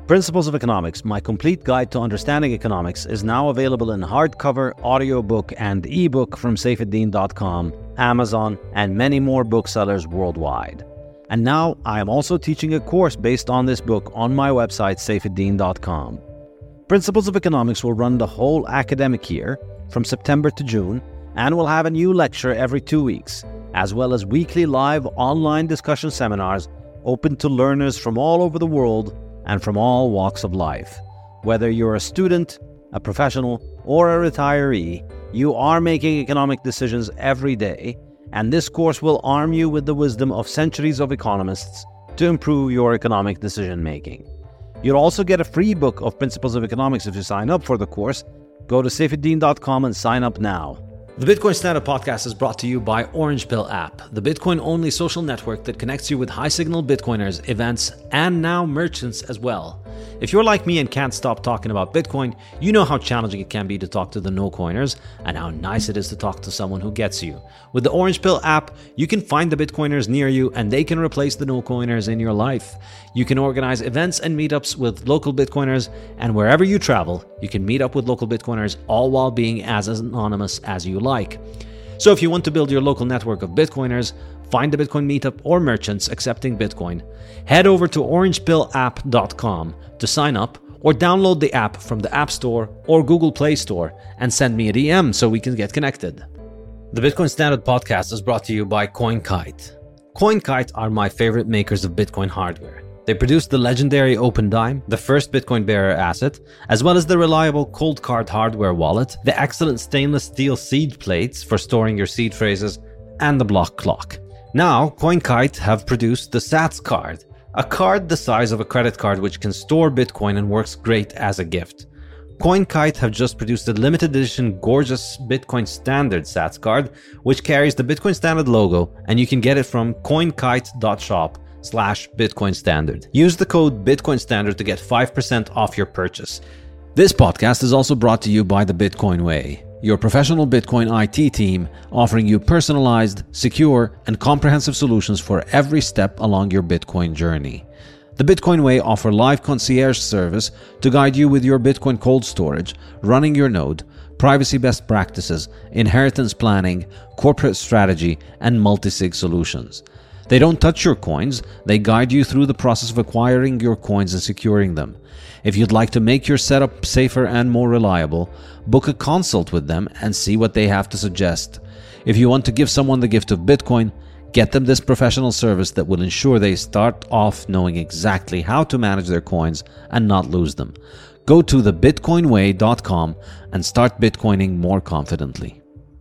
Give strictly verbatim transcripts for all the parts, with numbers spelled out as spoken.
Principles of Economics, my complete guide to understanding economics, is now available in hardcover, audiobook, and ebook from Saifedean dot com, Amazon, and many more booksellers worldwide. And now I am also teaching a course based on this book on my website, Saifedean dot com. Principles of Economics will run the whole academic year, from September to June, and will have a new lecture every two weeks, as well as weekly live online discussion seminars open to learners from all over the world and from all walks of life. Whether you're a student, a professional, or a retiree, you are making economic decisions every day, and this course will arm you with the wisdom of centuries of economists to improve your economic decision-making. You'll also get a free book of Principles of Economics if you sign up for the course. Go to Saifedean dot com and sign up now. The Bitcoin Standard Podcast is brought to you by Orange Pill app, the Bitcoin-only social network that connects you with high-signal Bitcoiners, events, and now merchants as well. If you're like me and can't stop talking about Bitcoin, you know how challenging it can be to talk to the no-coiners and how nice it is to talk to someone who gets you. With the Orange Pill app, you can find the Bitcoiners near you and they can replace the no-coiners in your life. You can organize events and meetups with local Bitcoiners, and wherever you travel, you can meet up with local Bitcoiners, all while being as anonymous as you like. So if you want to build your local network of Bitcoiners, find a Bitcoin meetup or merchants accepting Bitcoin, head over to orange pill app dot com to sign up, or download the app from the App Store or Google Play Store and send me a D M so we can get connected. The Bitcoin Standard Podcast is brought to you by CoinKite. CoinKite are my favorite makers of Bitcoin hardware. They produce the legendary OpenDime, the first Bitcoin bearer asset, as well as the reliable Coldcard hardware wallet, the excellent stainless steel seed plates for storing your seed phrases, and the block clock. Now, CoinKite have produced the Sats card, a card the size of a credit card which can store Bitcoin and works great as a gift. CoinKite have just produced a limited edition gorgeous Bitcoin Standard Sats card, which carries the Bitcoin Standard logo, and you can get it from coinkite dot shop slash Bitcoin Standard. Use the code Bitcoin Standard to get five percent off your purchase. This podcast is also brought to you by the Bitcoin Way, your professional Bitcoin I T team offering you personalized, secure, and comprehensive solutions for every step along your Bitcoin journey. The Bitcoin Way offer live concierge service to guide you with your Bitcoin cold storage, running your node, privacy best practices, inheritance planning, corporate strategy, and multi-sig solutions. They don't touch your coins, they guide you through the process of acquiring your coins and securing them. If you'd like to make your setup safer and more reliable, book a consult with them and see what they have to suggest. If you want to give someone the gift of Bitcoin, get them this professional service that will ensure they start off knowing exactly how to manage their coins and not lose them. Go to the bitcoin way dot com and start Bitcoining more confidently.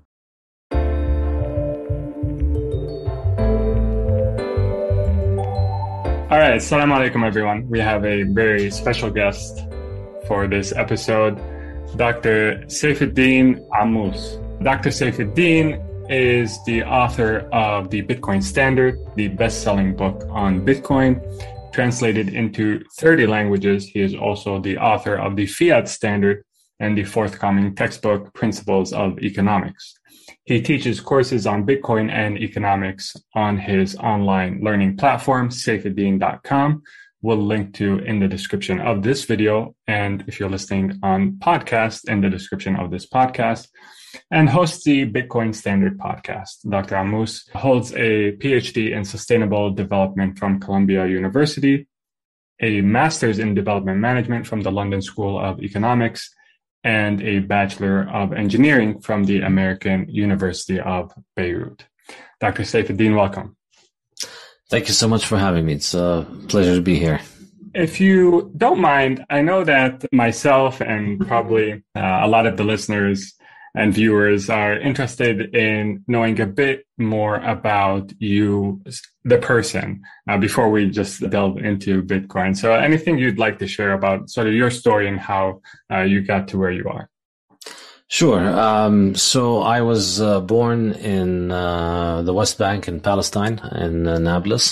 All right, assalamu alaikum everyone. We have a very special guest for this episode, Doctor Saifedean Ammous. Doctor Saifedean is the author of the Bitcoin Standard, the best-selling book on Bitcoin, translated into thirty languages. He is also the author of the Fiat Standard and the forthcoming textbook, Principles of Economics. He teaches courses on Bitcoin and economics on his online learning platform, Saifedean dot com. We'll link to in the description of this video, and if you're listening on podcast, in the description of this podcast, and hosts the Bitcoin Standard podcast. Doctor Ammous holds a P H D in Sustainable Development from Columbia University, a Master's in Development Management from the London School of Economics, and a Bachelor of Engineering from the American University of Beirut. Doctor Saifedean, welcome. Thank you so much for having me. It's a pleasure to be here. If you don't mind, I know that myself and probably uh, a lot of the listeners and viewers are interested in knowing a bit more about you, the person, uh, before we just delve into Bitcoin. So anything you'd like to share about sort of your story and how uh, you got to where you are? Sure. Um, so I was uh, born in uh, the West Bank in Palestine, in uh, Nablus.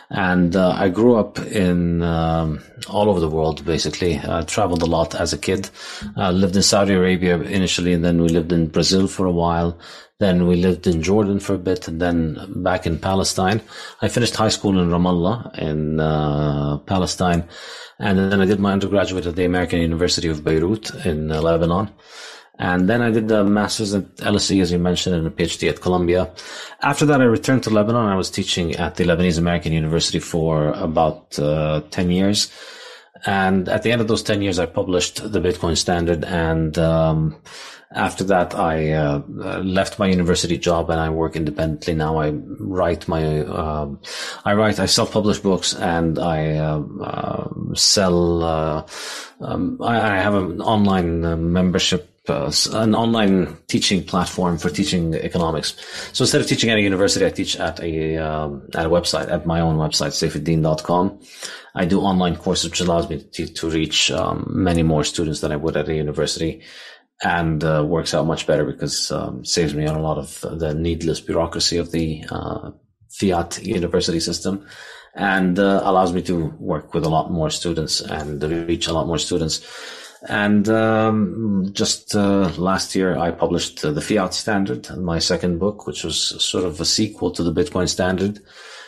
And uh, I grew up in um, all over the world, basically. I traveled a lot as a kid. Uh, lived in Saudi Arabia initially, and then we lived in Brazil for a while. Then we lived in Jordan for a bit, and then back in Palestine. I finished high school in Ramallah in uh, Palestine. And then I did my undergraduate at the American University of Beirut in uh, Lebanon. And then I did the master's at L S E, as you mentioned, and a PhD at Columbia. After that, I returned to Lebanon. I was teaching at the Lebanese American University for about uh, ten years. And at the end of those ten years, I published the Bitcoin Standard. And um, after that, I uh, left my university job and I work independently now. I write my, uh, I write, I self-publish books, and I uh, uh, sell. Uh, um, I, I have an online uh, membership. Uh, an online teaching platform for teaching economics. So instead of teaching at a university, I teach at a um, at a website, at my own website, saifeddin dot com. I do online courses, which allows me to, to reach um, many more students than I would at a university, and uh, works out much better because um, saves me on a lot of the needless bureaucracy of the uh, fiat university system, and uh, allows me to work with a lot more students and reach a lot more students. And um, just uh, last year, I published uh, the Fiat Standard, my second book, which was sort of a sequel to the Bitcoin Standard,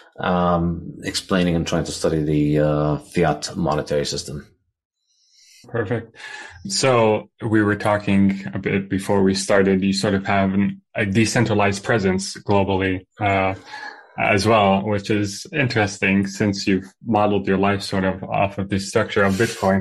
um, explaining and trying to study the uh, fiat monetary system. Perfect. So we were talking a bit before we started. You sort of have an, a decentralized presence globally uh, as well, which is interesting since you've modeled your life sort of off of the structure of Bitcoin,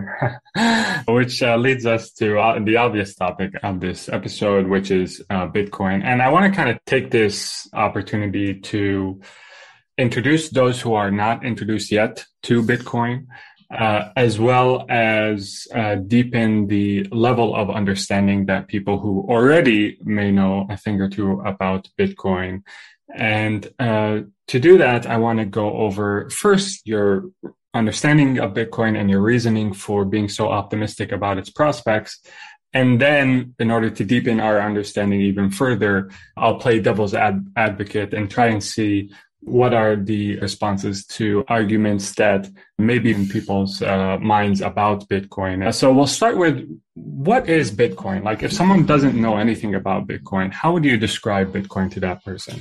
which uh, leads us to uh, the obvious topic of this episode, which is uh, Bitcoin. And I want to kind of take this opportunity to introduce those who are not introduced yet to Bitcoin, uh, as well as uh, deepen the level of understanding that people who already may know a thing or two about Bitcoin. And uh, to do that, I want to go over first your understanding of Bitcoin and your reasoning for being so optimistic about its prospects. And then in order to deepen our understanding even further, I'll play devil's ad- advocate and try and see what are the responses to arguments that may be in people's uh, minds about Bitcoin. So we'll start with, what is Bitcoin? Like, if someone doesn't know anything about Bitcoin, how would you describe Bitcoin to that person?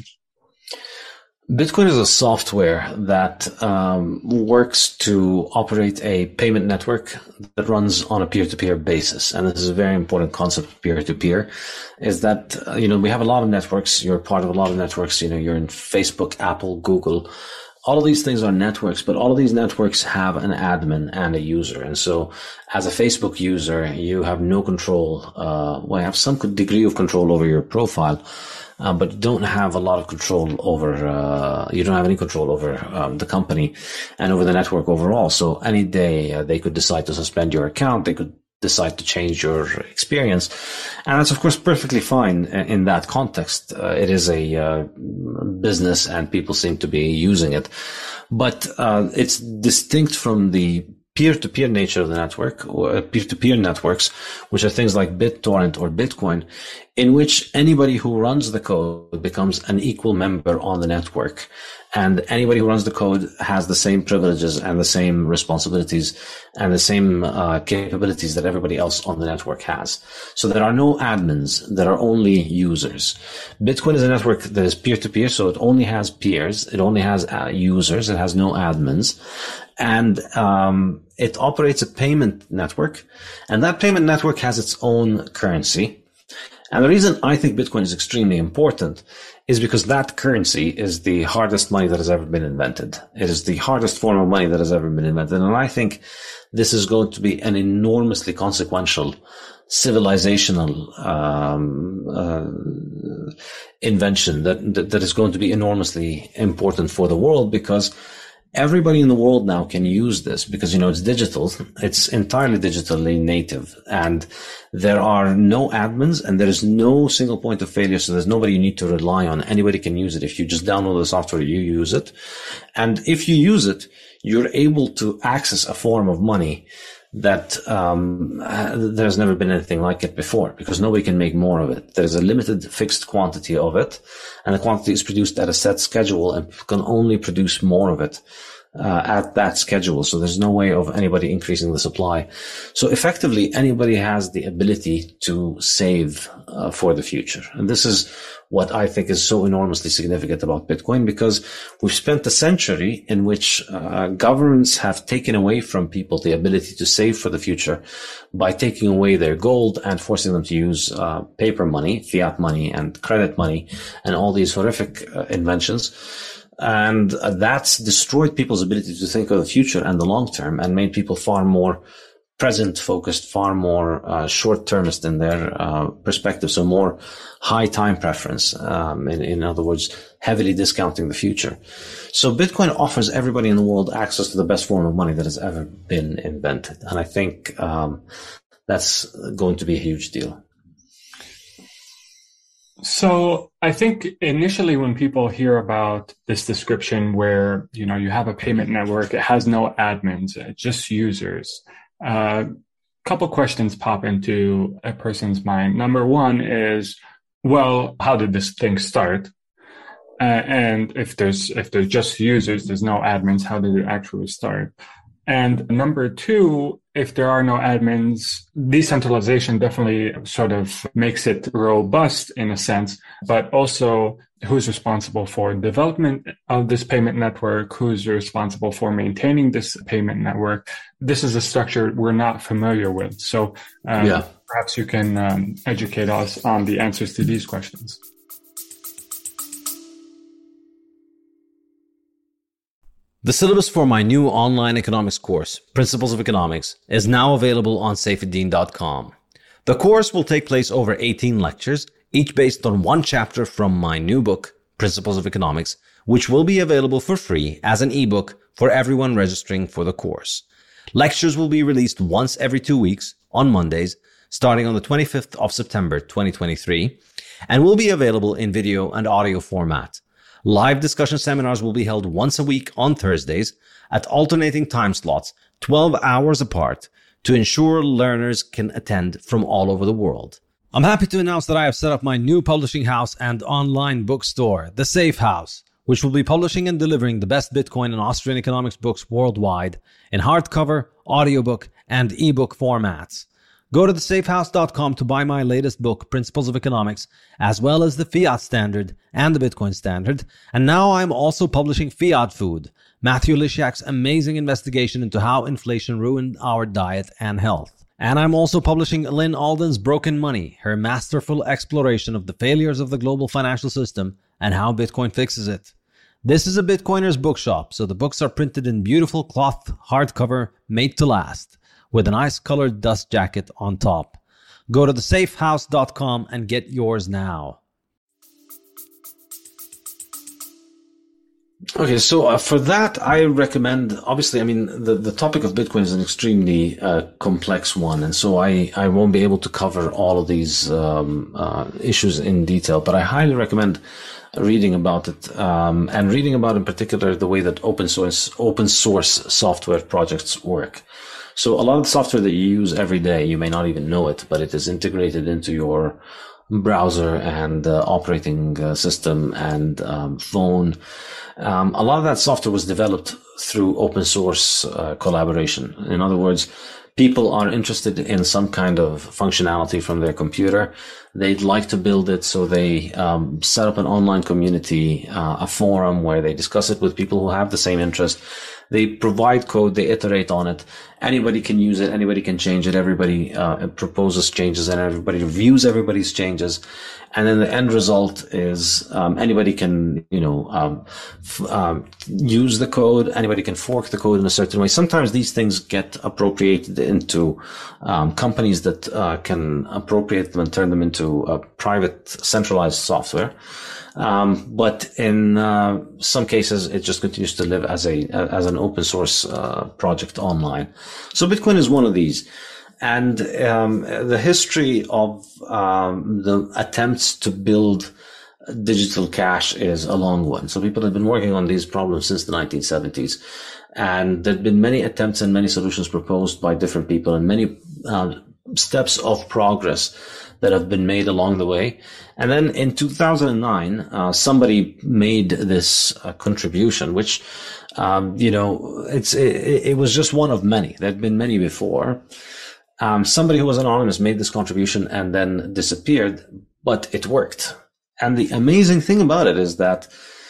Bitcoin is a software that um, works to operate a payment network that runs on a peer-to-peer basis. And this is a very important concept, peer-to-peer, is that, uh, you know, we have a lot of networks. You're part of a lot of networks. You know, you're in Facebook, Apple, Google. All of these things are networks, but all of these networks have an admin and a user. And so as a Facebook user, you have no control, uh, well, you have some degree of control over your profile. Uh, but you don't have a lot of control over, uh, you don't have any control over um, the company and over the network overall. So any day uh, they could decide to suspend your account. They could decide to change your experience. And that's, of course, perfectly fine in that context. Uh, it is a uh, business and people seem to be using it. But uh, it's distinct from the peer-to-peer nature of the network, or peer-to-peer networks, which are things like BitTorrent or Bitcoin, in which anybody who runs the code becomes an equal member on the network. And anybody who runs the code has the same privileges and the same responsibilities and the same uh, capabilities that everybody else on the network has. So there are no admins. There are only users. Bitcoin is a network that is peer-to-peer, so it only has peers. It only has uh, users. It has no admins. And um, it operates a payment network. And that payment network has its own currency. And the reason I think Bitcoin is extremely important is because that currency is the hardest money that has ever been invented. It is the hardest form of money that has ever been invented. And I think this is going to be an enormously consequential civilizational um, uh, invention that, that that is going to be enormously important for the world, because everybody in the world now can use this because, you know, it's digital. It's entirely digitally native, and there are no admins and there is no single point of failure. So there's nobody you need to rely on. Anybody can use it. If you just download the software, you use it. And if you use it, you're able to access a form of money that um there's never been anything like it before, because nobody can make more of it. There's a limited fixed quantity of it, and the quantity is produced at a set schedule, and can only produce more of it uh, at that schedule. So there's no way of anybody increasing the supply. So effectively, anybody has the ability to save uh, for the future. And this is what I think is so enormously significant about Bitcoin, because we've spent a century in which uh, governments have taken away from people the ability to save for the future by taking away their gold and forcing them to use uh, paper money, fiat money, and credit money, and all these horrific uh, inventions. And uh, that's destroyed people's ability to think of the future and the long term, and made people far more present focused, far more uh, short-termist in their uh, perspective, so more high time preference, um, in, in other words, heavily discounting the future. So Bitcoin offers everybody in the world access to the best form of money that has ever been invented. And I think um, that's going to be a huge deal. So I think initially when people hear about this description where, you know, you have a payment network, it has no admins, just users, a uh, couple questions pop into a person's mind. Number one is, well, how did this thing start? Uh, and if there's if there's just users, there's no admins, how did it actually start? And number two, if there are no admins, decentralization definitely sort of makes it robust in a sense, but also who's responsible for development of this payment network? Who's responsible for maintaining this payment network? This is a structure we're not familiar with. So um, yeah. perhaps you can um, educate us on the answers to these questions. The syllabus for my new online economics course, Principles of Economics, is now available on saifedean dot com. The course will take place over eighteen lectures, each based on one chapter from my new book, Principles of Economics, which will be available for free as an ebook for everyone registering for the course. Lectures will be released once every two weeks on Mondays, starting on the twenty-fifth of September twenty twenty-three, and will be available in video and audio format. Live discussion seminars will be held once a week on Thursdays at alternating time slots, twelve hours apart, to ensure learners can attend from all over the world. I'm happy to announce that I have set up my new publishing house and online bookstore, The Safe House, which will be publishing and delivering the best Bitcoin and Austrian economics books worldwide in hardcover, audiobook, and ebook formats. Go to the safe house dot com to buy my latest book, Principles of Economics, as well as the Fiat Standard and the Bitcoin Standard. And now I'm also publishing Fiat Food, Matthew Lysiak's amazing investigation into how inflation ruined our diet and health. And I'm also publishing Lynn Alden's Broken Money, her masterful exploration of the failures of the global financial system and how Bitcoin fixes it. This is a Bitcoiner's bookshop, so the books are printed in beautiful cloth hardcover made to last, with an ice-colored dust jacket on top. Go to the safe house dot com and get yours now. Okay, so uh, for that, I recommend, obviously, I mean, the, the topic of Bitcoin is an extremely uh, complex one, and so I, I won't be able to cover all of these um, uh, issues in detail, but I highly recommend reading about it, um, and reading about in particular the way that open source, open source software projects work. So a lot of the software that you use every day, you may not even know it, but it is integrated into your browser and uh, operating uh, system and um, phone. Um, a lot of that software was developed through open source uh, collaboration. In other words, people are interested in some kind of functionality from their computer. They'd like to build it, so they um, set up an online community, uh, a forum where they discuss it with people who have the same interest. They provide code, they iterate on it. Anybody can use it, anybody can change it, everybody uh, proposes changes, and everybody reviews everybody's changes. And then the end result is um, anybody can, you know, um, f- um, use the code, anybody can fork the code in a certain way. Sometimes these things get appropriated into um, companies that uh, can appropriate them and turn them into a private centralized software. Um, but in uh, some cases, it just continues to live as a as an open source uh, project online. So Bitcoin is one of these, and um, the history of um, the attempts to build digital cash is a long one. So people have been working on these problems since the nineteen seventies, and there've been many attempts and many solutions proposed by different people, and many uh, steps of progress that have been made along the way. And then in two thousand nine, uh, somebody made this uh, contribution, which, um, you know, it's, it, it was just one of many. There had been many before. Um, somebody who was anonymous made this contribution and then disappeared, but it worked. And the amazing thing about it is that,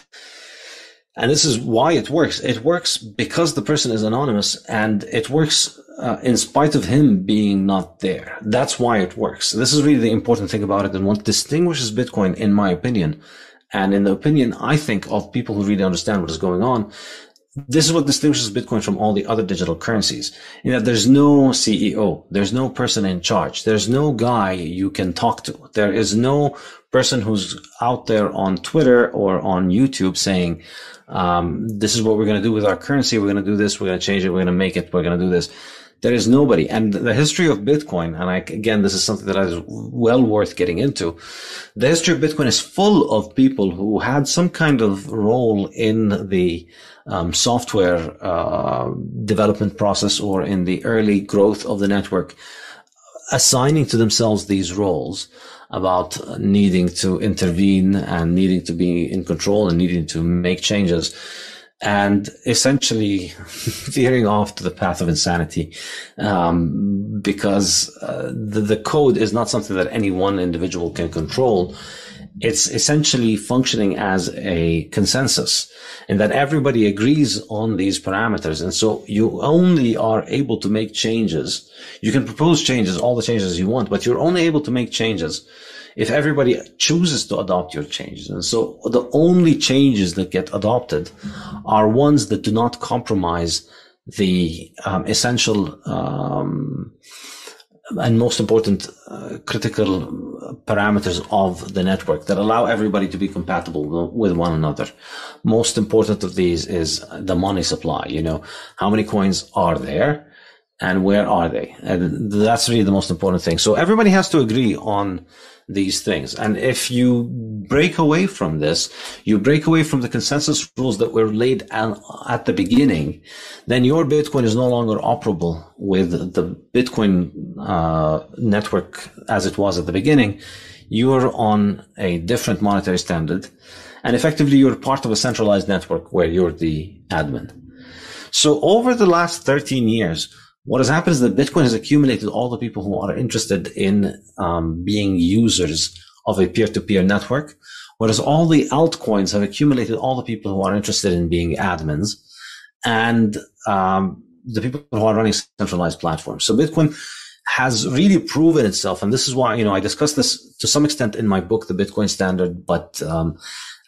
and this is why it works, it works because the person is anonymous, and it works uh, in spite of him being not there. That's why it works. This is really the important thing about it, and what distinguishes Bitcoin, in my opinion, and in the opinion, I think, of people who really understand what is going on. This is what distinguishes Bitcoin from all the other digital currencies, in that there's no C E O, there's no person in charge, there's no guy you can talk to, there is no person who's out there on Twitter or on YouTube saying, um, this is what we're going to do with our currency, we're going to do this, we're going to change it, we're going to make it, we're going to do this. There is nobody. And the history of Bitcoin, and I, again, this is something that is well worth getting into. The history of Bitcoin is full of people who had some kind of role in the um, software uh, development process or in the early growth of the network, assigning to themselves these roles about needing to intervene and needing to be in control and needing to make changes, and essentially veering off to the path of insanity, um, because uh, the, the code is not something that any one individual can control. It's essentially functioning as a consensus, in that everybody agrees on these parameters. And so you only are able to make changes. You can propose changes, all the changes you want, but you're only able to make changes if everybody chooses to adopt your changes. And so the only changes that get adopted are ones that do not compromise the um, essential um, and most important uh, critical parameters of the network that allow everybody to be compatible with one another. Most important of these is the money supply. You know, how many coins are there and where are they? And that's really the most important thing. So everybody has to agree on these things. And if you break away from this, you break away from the consensus rules that were laid at the beginning, then your Bitcoin is no longer operable with the Bitcoin uh, network as it was at the beginning. You're on a different monetary standard, and effectively you're part of a centralized network where you're the admin. So over the last thirteen years, what has happened is that Bitcoin has accumulated all the people who are interested in um, being users of a peer-to-peer network, whereas all the altcoins have accumulated all the people who are interested in being admins and um, the people who are running centralized platforms. So Bitcoin has really proven itself, and this is why, you know, I discussed this to some extent in my book, The Bitcoin Standard, but um,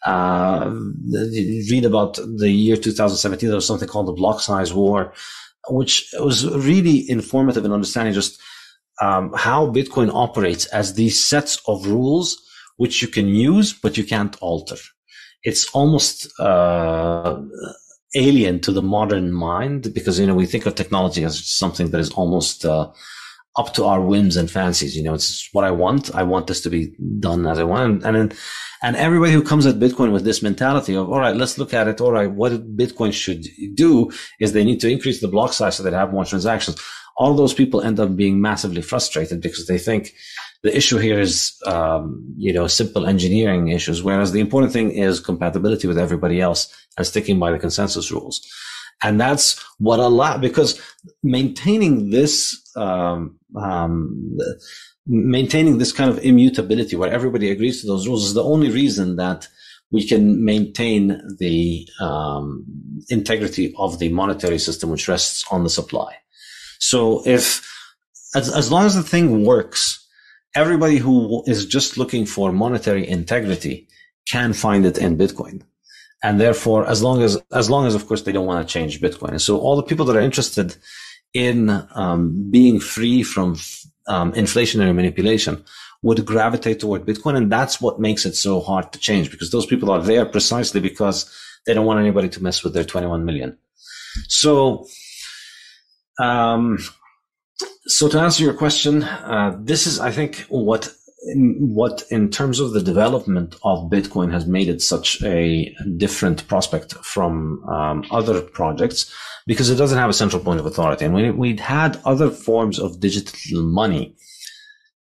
uh, read about the year two thousand seventeen. There was something called the block size war, which was really informative in understanding just um, how Bitcoin operates as these sets of rules which you can use, but you can't alter. It's almost uh, alien to the modern mind because, you know, we think of technology as something that is almost uh, up to our whims and fancies. You know, it's what I want. I want this to be done as I want. And, and, and everybody who comes at Bitcoin with this mentality of, all right, let's look at it. All right, what Bitcoin should do is they need to increase the block size so they have more transactions. All those people end up being massively frustrated because they think the issue here is, um, you know, simple engineering issues, whereas the important thing is compatibility with everybody else and sticking by the consensus rules. And that's what a lot, because maintaining this, um, um, maintaining this kind of immutability where everybody agrees to those rules is the only reason that we can maintain the, um, integrity of the monetary system, which rests on the supply. So if, as, as long as the thing works, everybody who is just looking for monetary integrity can find it in Bitcoin. And therefore, as long as, as long as, of course, they don't want to change Bitcoin. And so all the people that are interested in, um, being free from, um, inflationary manipulation would gravitate toward Bitcoin. And that's what makes it so hard to change, because those people are there precisely because they don't want anybody to mess with their twenty-one million. So, um, so to answer your question, uh, this is, I think, what, what in terms of the development of Bitcoin has made it such a different prospect from um, other projects, because it doesn't have a central point of authority. And we, we'd had other forms of digital money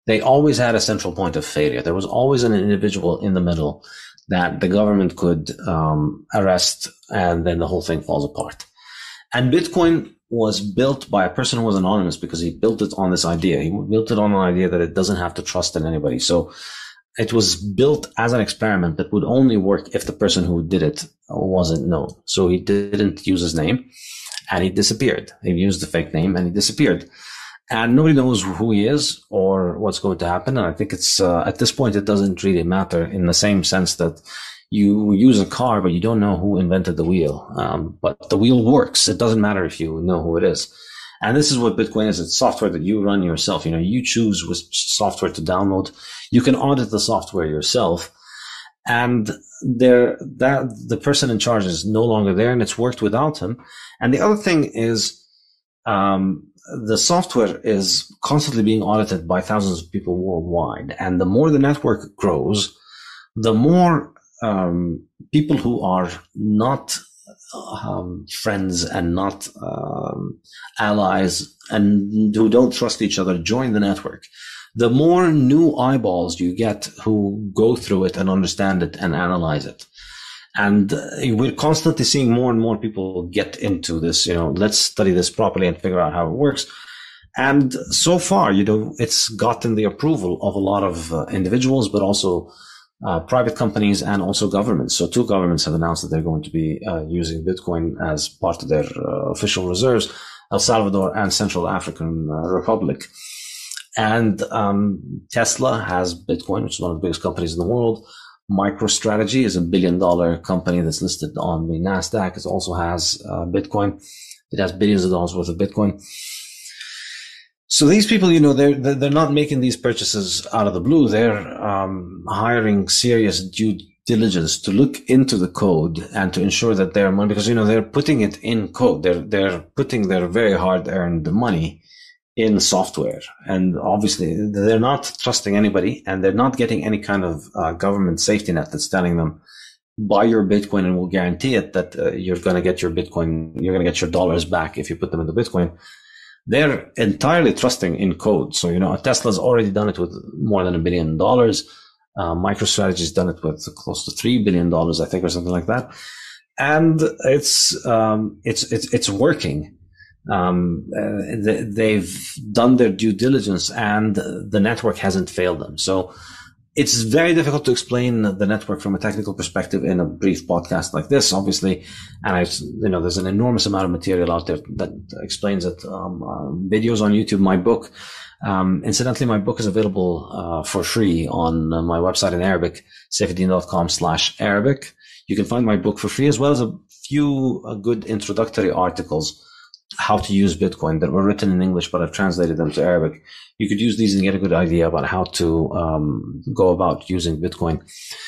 they always had a central point of failure. There was always an individual in the middle that the government could um, arrest, and then the whole thing falls apart. And Bitcoin was built by a person who was anonymous because he built it on this idea. He built it on an idea that it doesn't have to trust in anybody. So it was built as an experiment that would only work if the person who did it wasn't known. So he didn't use his name, and he disappeared. He used the fake name and he disappeared. And nobody knows who he is or what's going to happen. And I think it's, uh, at this point, it doesn't really matter, in the same sense that you use a car, but you don't know who invented the wheel. Um, but the wheel works. It doesn't matter if you know who it is. And this is what Bitcoin is. It's software that you run yourself. You know, you choose which software to download. You can audit the software yourself. And there, that the person in charge is no longer there, and it's worked without him. And the other thing is, um, the software is constantly being audited by thousands of people worldwide. And the more the network grows, the more um, people who are not um, friends and not um, allies and who don't trust each other join the network. The more new eyeballs you get who go through it and understand it and analyze it. And uh, we're constantly seeing more and more people get into this, you know, let's study this properly and figure out how it works. And so far, you know, it's gotten the approval of a lot of uh, individuals, but also uh, private companies and also governments. So two governments have announced that they're going to be uh, using Bitcoin as part of their uh, official reserves, El Salvador and Central African uh, Republic. And um, Tesla has Bitcoin, which is one of the biggest companies in the world. MicroStrategy is a billion dollar company that's listed on the NASDAQ. It also has uh, Bitcoin. It has billions of dollars worth of Bitcoin. So these people, you know, they're, they're not making these purchases out of the blue. They're um, hiring serious due diligence to look into the code and to ensure that their money, because, you know, they're putting it in code. They're, they're putting their very hard earned money in software. And obviously they're not trusting anybody, and they're not getting any kind of uh, government safety net that's telling them, buy your Bitcoin and we'll guarantee it that uh, you're going to get your Bitcoin, you're going to get your dollars back if you put them into Bitcoin. They're entirely trusting in code. So, you know, Tesla's already done it with more than a billion dollars. Uh, MicroStrategy's done it with close to three billion dollars, I think, or something like that. And it's, um, it's, it's, it's working. Um, uh, they've done their due diligence, and the network hasn't failed them. So it's very difficult to explain the network from a technical perspective in a brief podcast like this, obviously. And I, you know, there's an enormous amount of material out there that explains it. Um, uh, videos on YouTube, my book. Um, incidentally, my book is available, uh, for free on uh, my website in Arabic, saifedean.com slash Arabic. You can find my book for free, as well as a few uh, good introductory articles, how to use Bitcoin, that were written in English, but I've translated them to Arabic. You could use these and get a good idea about how to um, go about using Bitcoin.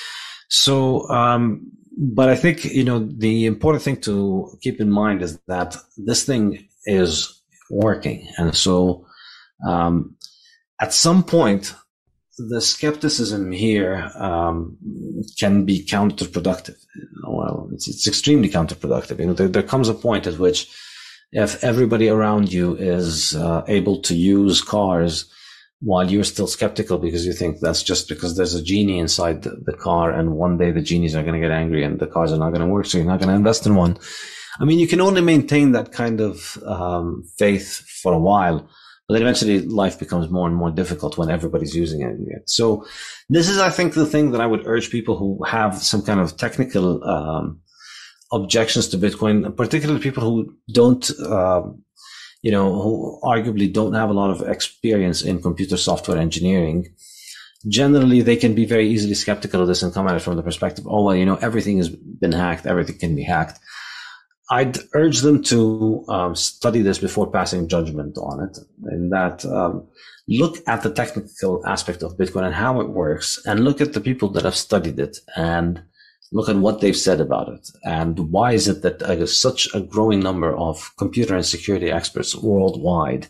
So, um, but I think, you know, the important thing to keep in mind is that this thing is working. And so um, at some point, the skepticism here um, can be counterproductive. Well, it's, it's extremely counterproductive. You know, there, there comes a point at which, if everybody around you is uh, able to use cars while you're still skeptical because you think that's just because there's a genie inside the, the car, and one day the genies are going to get angry and the cars are not going to work, so you're not going to invest in one. I mean, you can only maintain that kind of um, faith for a while, but then eventually life becomes more and more difficult when everybody's using it. So this is, I think, the thing that I would urge people who have some kind of technical um objections to Bitcoin, particularly people who don't, uh, you know, who arguably don't have a lot of experience in computer software engineering. Generally, they can be very easily skeptical of this and come at it from the perspective, oh, well, you know, everything has been hacked, everything can be hacked. I'd urge them to um, study this before passing judgment on it, in that um, look at the technical aspect of Bitcoin and how it works, and look at the people that have studied it and look at what they've said about it, and why is it that uh, such a growing number of computer and security experts worldwide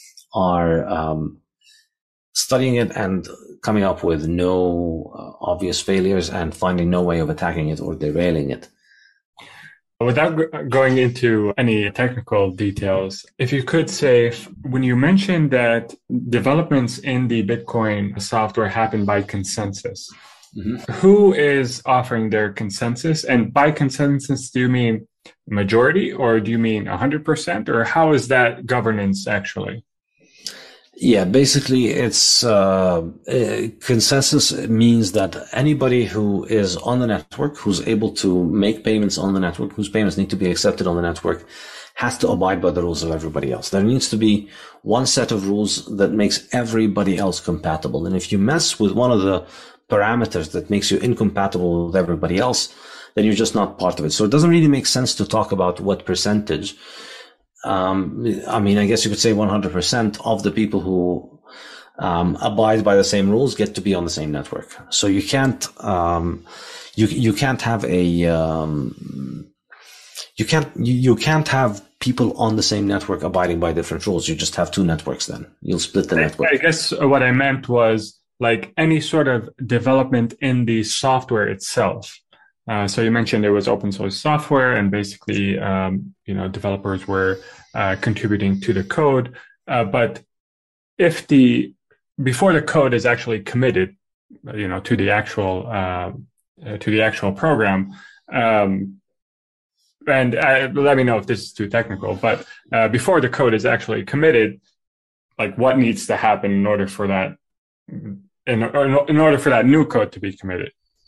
are um, studying it and coming up with no uh, obvious failures and finding no way of attacking it or derailing it. Without g- going into any technical details, if you could say, if, when you mentioned that developments in the Bitcoin software happen by consensus, mm-hmm. who is offering their consensus? And by consensus, do you mean majority, or do you mean one hundred percent? Or how is that governance actually? Yeah, basically it's uh, uh, consensus means that anybody who is on the network, who's able to make payments on the network, whose payments need to be accepted on the network, has to abide by the rules of everybody else. There needs to be one set of rules that makes everybody else compatible. And if you mess with one of the parameters that makes you incompatible with everybody else, then you're just not part of it. So it doesn't really make sense to talk about what percentage. Um, I mean, I guess you could say one hundred percent of the people who um, abide by the same rules get to be on the same network. So you can't, um, you you can't have a, um, you can't you, you can't have people on the same network abiding by different rules. You just have two networks. Then you'll split the network. I guess what I meant was like any sort of development in the software itself. Uh, so you mentioned there was open source software, and basically, um, you know, developers were uh, contributing to the code. Uh, but if the before the code is actually committed, you know, to the actual uh, to the actual program, um, and uh, let me know if this is too technical. But uh, before the code is actually committed, like what needs to happen in order for that in, in order for that new code to be committed?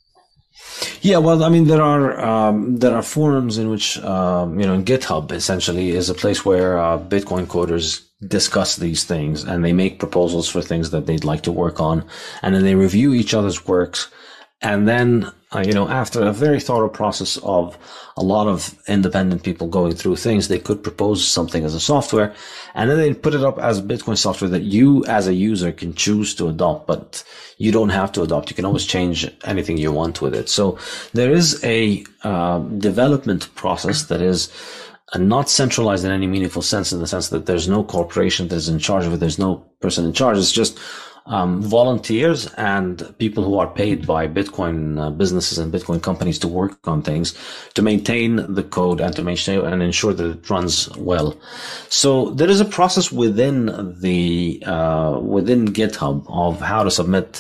Yeah, well, I mean, there are um, there are forums in which um, you know, GitHub essentially is a place where uh, Bitcoin coders discuss these things, and they make proposals for things that they'd like to work on, and then they review each other's works, and then uh, you know, after a very thorough process of a lot of independent people going through things, they could propose something as a software, and then they put it up as Bitcoin software that you as a user can choose to adopt, but you don't have to adopt. You can always change anything you want with it. So there is a uh, development process that is uh, not centralized in any meaningful sense, in the sense that there's no corporation that is in charge of it. There's no person in charge. It's just um, volunteers and people who are paid by Bitcoin uh, businesses and Bitcoin companies to work on things, to maintain the code and to maintain and ensure that it runs well. So there is a process within the uh, within GitHub of how to submit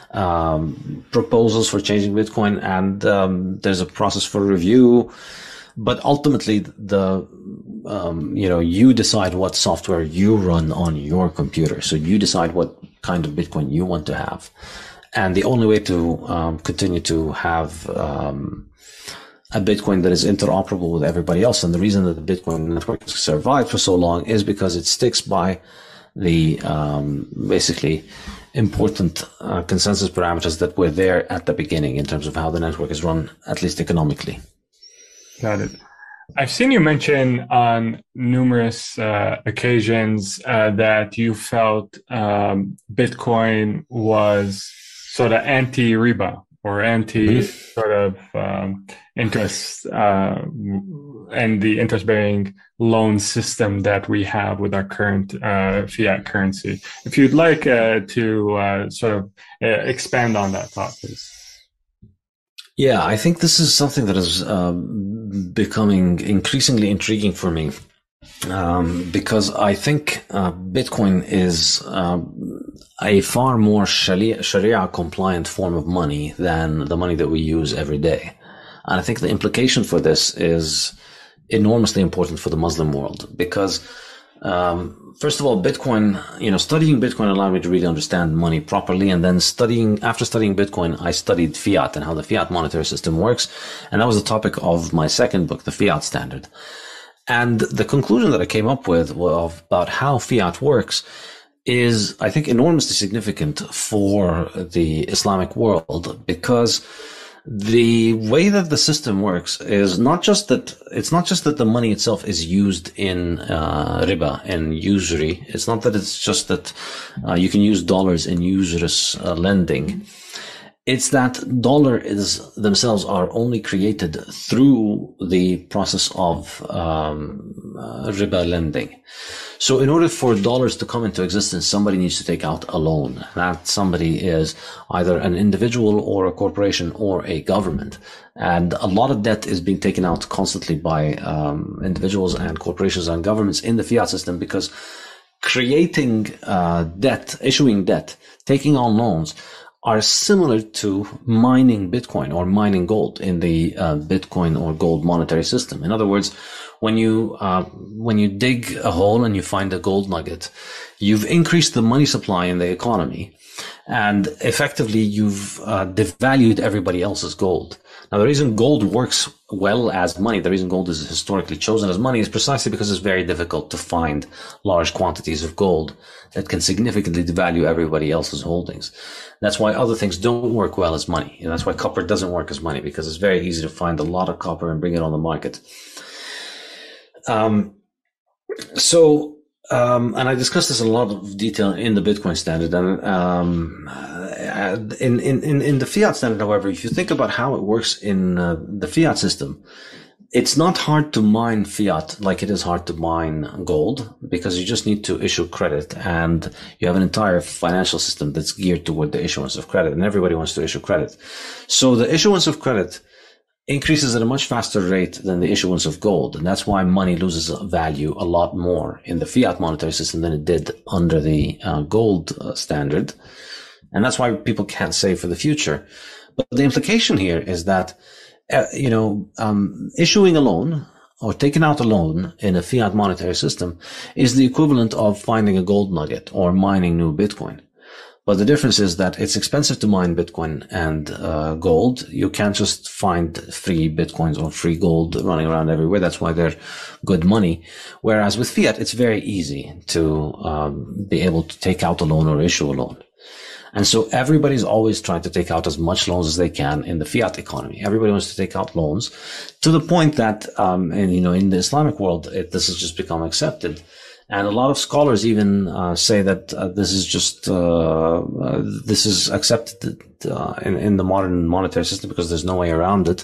um, proposals for changing Bitcoin, and um, there's a process for review. But ultimately, the um, you know, you decide what software you run on your computer. So you decide what kind of Bitcoin you want to have, and the only way to um, continue to have um, a Bitcoin that is interoperable with everybody else, and the reason that the Bitcoin network has survived for so long, is because it sticks by the um, basically important uh, consensus parameters that were there at the beginning in terms of how the network is run, at least economically. Got it. I've seen you mention on numerous uh, occasions uh, that you felt um, Bitcoin was sort of anti-riba or anti mm-hmm. sort of um, interest uh, and the interest-bearing loan system that we have with our current uh, fiat currency. If you'd like uh, to uh, sort of uh, expand on that thought, please. Yeah, I think this is something that is um, becoming increasingly intriguing for me, um, because I think uh, Bitcoin is um, a far more Sharia, Sharia compliant form of money than the money that we use every day. And I think the implication for this is enormously important for the Muslim world, because um, first of all, Bitcoin, you know, studying Bitcoin allowed me to really understand money properly. And then studying, after studying Bitcoin, I studied fiat and how the fiat monetary system works. And that was the topic of my second book, The Fiat Standard. And the conclusion that I came up with of, about how fiat works is, I think, enormously significant for the Islamic world, because the way that the system works is not just that it's not just that the money itself is used in uh, riba and usury. It's not that it's just that uh, you can use dollars in usurious uh, lending. It's that dollar is themselves are only created through the process of um, uh, riba lending. So in order for dollars to come into existence, somebody needs to take out a loan. That somebody is either an individual or a corporation or a government. And a lot of debt is being taken out constantly by um, individuals and corporations and governments in the fiat system, because creating uh, debt, issuing debt, taking on loans are similar to mining Bitcoin or mining gold in the uh, Bitcoin or gold monetary system. In other words, when you uh, when you dig a hole and you find a gold nugget, you've increased the money supply in the economy, and effectively you've uh, devalued everybody else's gold. Now, the reason gold works well as money, the reason gold is historically chosen as money, is precisely because it's very difficult to find large quantities of gold that can significantly devalue everybody else's holdings. That's why other things don't work well as money. And that's why copper doesn't work as money, because it's very easy to find a lot of copper and bring it on the market. Um, so, Um, and I discussed this in a lot of detail in the Bitcoin standard. And um, in, in, in the fiat standard, however, if you think about how it works in uh, the fiat system, it's not hard to mine fiat like it is hard to mine gold, because you just need to issue credit, and you have an entire financial system that's geared toward the issuance of credit, and everybody wants to issue credit. So the issuance of credit increases at a much faster rate than the issuance of gold. And that's why money loses value a lot more in the fiat monetary system than it did under the uh, gold uh, standard. And that's why people can't save for the future. But the implication here is that, uh, you know, um, issuing a loan or taking out a loan in a fiat monetary system is the equivalent of finding a gold nugget or mining new Bitcoin. But the difference is that it's expensive to mine Bitcoin and uh, gold. You can't just find free Bitcoins or free gold running around everywhere. That's why they're good money. Whereas with fiat, it's very easy to um, be able to take out a loan or issue a loan. And so everybody's always trying to take out as much loans as they can in the fiat economy. Everybody wants to take out loans to the point that, um, and you know, in the Islamic world, it, this has just become accepted. And a lot of scholars even uh, say that uh, this is just uh, uh, this is accepted uh, in, in the modern monetary system because there's no way around it.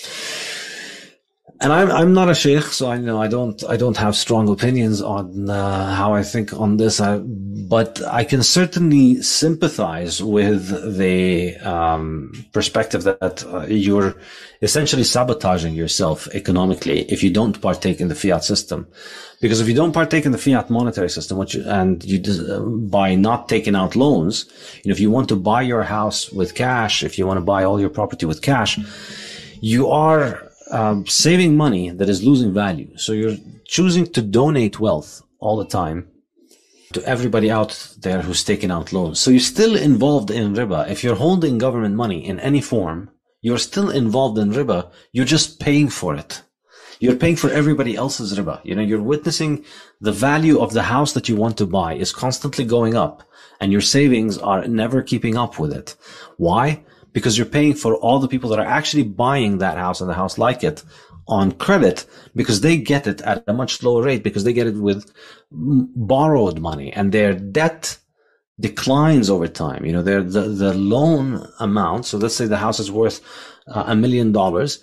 And I'm I'm not a sheikh, so I know I don't I don't have strong opinions on uh, how I think on this. I, but I can certainly sympathize with the um, perspective that uh, you're essentially sabotaging yourself economically if you don't partake in the fiat system. Because if you don't partake in the fiat monetary system, which and you uh, by not taking out loans, you know, if you want to buy your house with cash, if you want to buy all your property with cash, you are Um, saving money that is losing value. So you're choosing to donate wealth all the time to everybody out there who's taking out loans. So you're still involved in riba. If you're holding government money in any form, you're still involved in riba. You're just paying for it. You're paying for everybody else's riba. You know, you're witnessing the value of the house that you want to buy is constantly going up, and your savings are never keeping up with it. Why? Because you're paying for all the people that are actually buying that house and the house like it on credit, because they get it at a much lower rate, because they get it with borrowed money, and their debt declines over time. You know, their the, the loan amount. So let's say the house is worth uh, a million dollars.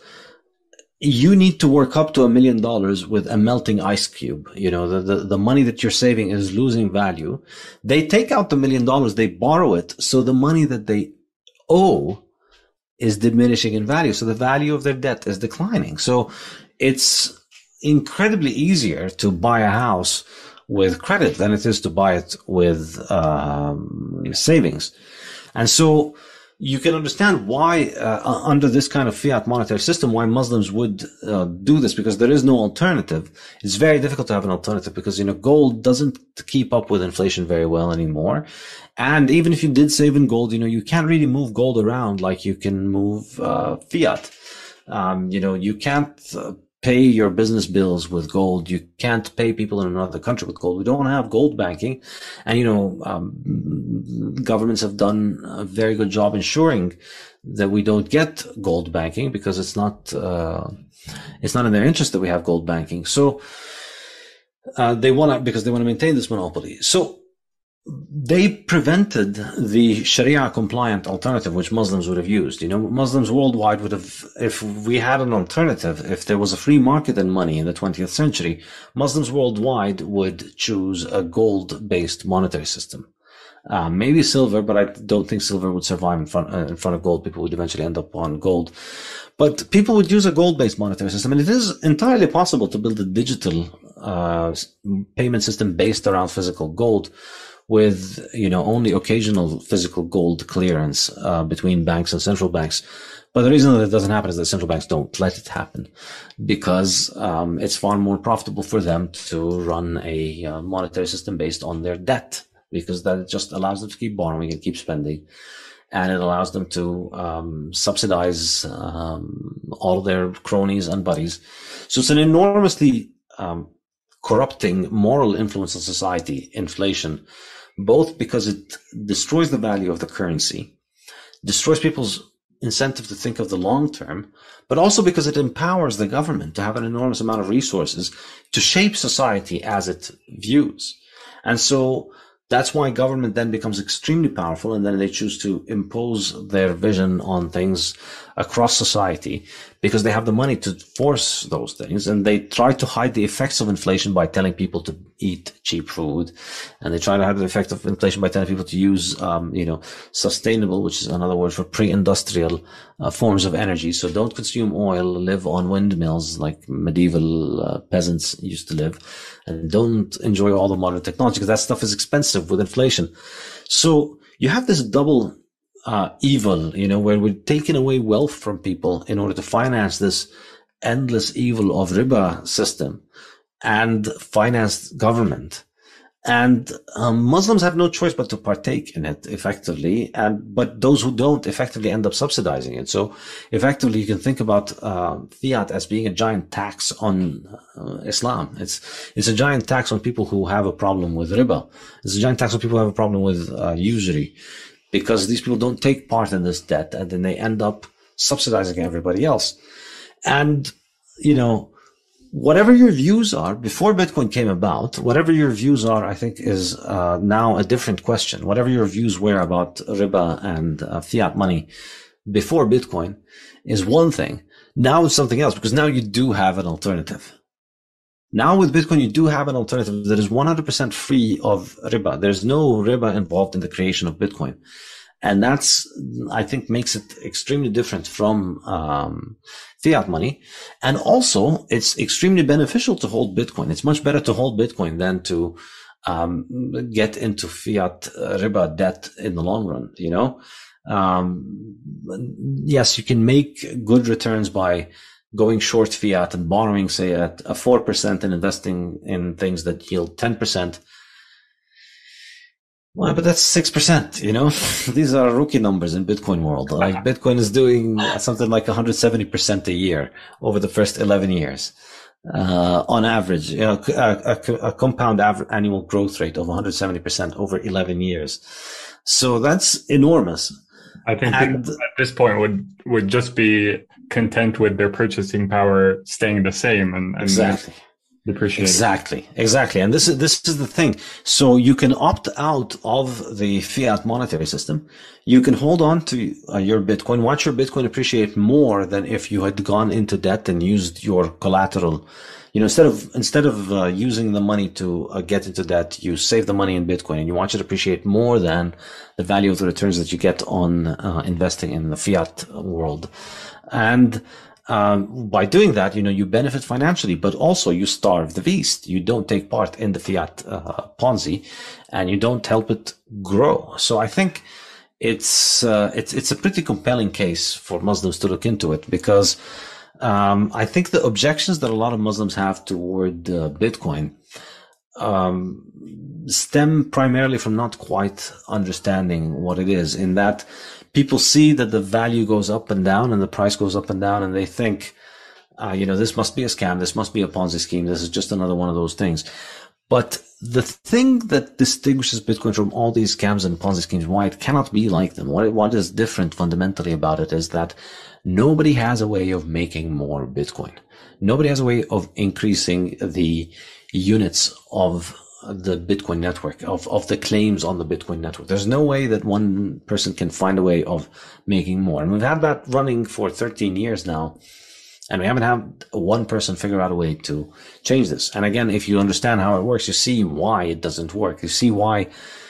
You need to work up to a million dollars with a melting ice cube. You know, the, the, the money that you're saving is losing value. They take out the million dollars, they borrow it. So the money that they owe is diminishing in value. So the value of their debt is declining. So it's incredibly easier to buy a house with credit than it is to buy it with um, savings. And so you can understand why, uh, under this kind of fiat monetary system, why Muslims would uh, do this, because there is no alternative. It's very difficult to have an alternative because, you know, gold doesn't keep up with inflation very well anymore. And even if you did save in gold, you know, you can't really move gold around like you can move uh, fiat. Um, you know, you can't uh, pay your business bills with gold. You can't pay people in another country with gold. We don't have gold banking. And, you know, um, governments have done a very good job ensuring that we don't get gold banking, because it's not, uh, it's not in their interest that we have gold banking. So, uh, they want to, because they want to maintain this monopoly. So, they prevented the Sharia compliant alternative, which Muslims would have used. You know, Muslims worldwide would have, if we had an alternative, if there was a free market in money in the twentieth century, Muslims worldwide would choose a gold-based monetary system. Uh, maybe silver, but I don't think silver would survive in front, uh, in front of gold. People would eventually end up on gold. But people would use a gold-based monetary system. And it is entirely possible to build a digital, uh, payment system based around physical gold with, you know, only occasional physical gold clearance, uh, between banks and central banks. But the reason that it doesn't happen is that central banks don't let it happen because, um, it's far more profitable for them to run a uh, monetary system based on their debt, because that just allows them to keep borrowing and keep spending. And it allows them to um, subsidize um, all their cronies and buddies. So it's an enormously um, corrupting moral influence on society, inflation, both because it destroys the value of the currency, destroys people's incentive to think of the long term, but also because it empowers the government to have an enormous amount of resources to shape society as it views. And so that's why government then becomes extremely powerful, and then they choose to impose their vision on things across society because they have the money to force those things. And they try to hide the effects of inflation by telling people to eat cheap food. And they try to hide the effect of inflation by telling people to use, um, you know, sustainable, which is another word for pre-industrial uh, forms of energy. So don't consume oil, live on windmills like medieval uh, peasants used to live. And don't enjoy all the modern technology because that stuff is expensive with inflation. So you have this double uh, evil, you know, where we're taking away wealth from people in order to finance this endless evil of riba system and finance government. And um, Muslims have no choice but to partake in it effectively, and but those who don't effectively end up subsidizing it. So effectively, you can think about uh, fiat as being a giant tax on uh, Islam. It's it's a giant tax on people who have a problem with riba. It's a giant tax on people who have a problem with uh, usury, because these people don't take part in this debt, and then they end up subsidizing everybody else. And you know, whatever your views are, before Bitcoin came about, whatever your views are, I think is uh, now a different question. Whatever your views were about riba and uh, fiat money before Bitcoin is one thing. Now it's something else, because now you do have an alternative. Now with Bitcoin, you do have an alternative that is one hundred percent free of riba. There's no riba involved in the creation of Bitcoin. And that's, I think, makes it extremely different from um, fiat money. And also, it's extremely beneficial to hold Bitcoin. It's much better to hold Bitcoin than to um, get into fiat uh, riba debt in the long run, you know? Um, yes, you can make good returns by going short fiat and borrowing, say, at a four percent and investing in things that yield ten percent. Well, but that's six percent, you know? These are rookie numbers in Bitcoin world. Like Bitcoin is doing something like one hundred seventy percent a year over the first eleven years. Uh, on average, you know, a, a, a compound average annual growth rate of one hundred seventy percent over eleven years. So that's enormous. I think and, at this point would, would just be content with their purchasing power staying the same and, and exactly. depreciate. Exactly, exactly. And this is, this is the thing. So you can opt out of the fiat monetary system. You can hold on to uh, your Bitcoin, watch your Bitcoin appreciate more than if you had gone into debt and used your collateral. You know, instead of, instead of uh, using the money to uh, get into debt, you save the money in Bitcoin and you watch it appreciate more than the value of the returns that you get on uh, investing in the fiat world. And Um, by doing that, you know, you benefit financially, but also you starve the beast. You don't take part in the fiat uh, Ponzi, and you don't help it grow. So I think it's uh, it's it's a pretty compelling case for Muslims to look into it, because um, I think the objections that a lot of Muslims have toward uh, Bitcoin um, stem primarily from not quite understanding what it is, in that people see that the value goes up and down and the price goes up and down, and they think, uh, you know, this must be a scam. This must be a Ponzi scheme. This is just another one of those things. But the thing that distinguishes Bitcoin from all these scams and Ponzi schemes, why it cannot be like them, what, what is different fundamentally about it, is that nobody has a way of making more Bitcoin. Nobody has a way of increasing the units of the Bitcoin network, of, of the claims on the Bitcoin network. There's no way that one person can find a way of making more. And we've had that running for thirteen years now. And we haven't had one person figure out a way to change this. And again, if you understand how it works, you see why it doesn't work. You see why,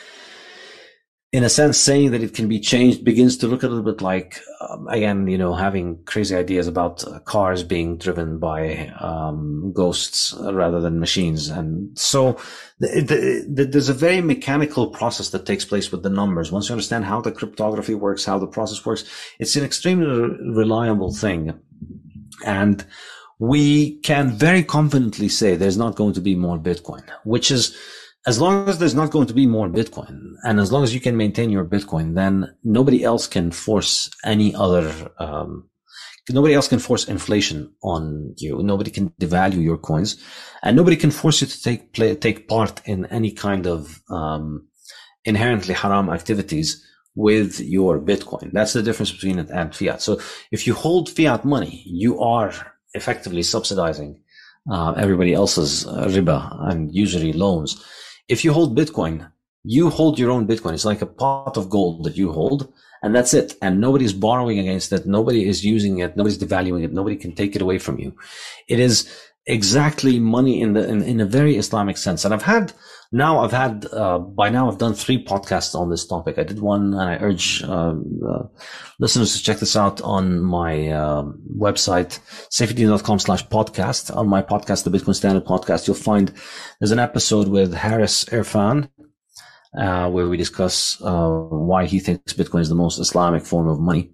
in a sense, saying that it can be changed begins to look a little bit like, um, again, you know, having crazy ideas about uh, cars being driven by um, ghosts rather than machines. And so the, the, the, there's a very mechanical process that takes place with the numbers. Once you understand how the cryptography works, how the process works, it's an extremely re- reliable thing. And we can very confidently say there's not going to be more Bitcoin, which is, as long as there's not going to be more Bitcoin, and as long as you can maintain your Bitcoin, then nobody else can force any other, um, nobody else can force inflation on you. Nobody can devalue your coins, and nobody can force you to take play, take part in any kind of, um, inherently haram activities with your Bitcoin. That's the difference between it and fiat. So if you hold fiat money, you are effectively subsidizing uh, everybody else's uh, riba and usury loans. If you hold Bitcoin, you hold your own Bitcoin. It's like a pot of gold that you hold, and that's it. And nobody's borrowing against it. Nobody is using it. Nobody's devaluing it. Nobody can take it away from you. It is exactly money in the in, in a very Islamic sense. And I've had now I've had uh, by now I've done three podcasts on this topic. I did one, and I urge uh, uh, listeners to check this out on my uh, website, saifedean.com slash podcast. On my podcast, the Bitcoin Standard Podcast, you'll find there's an episode with Haris Irfan uh, where we discuss uh, why he thinks Bitcoin is the most Islamic form of money.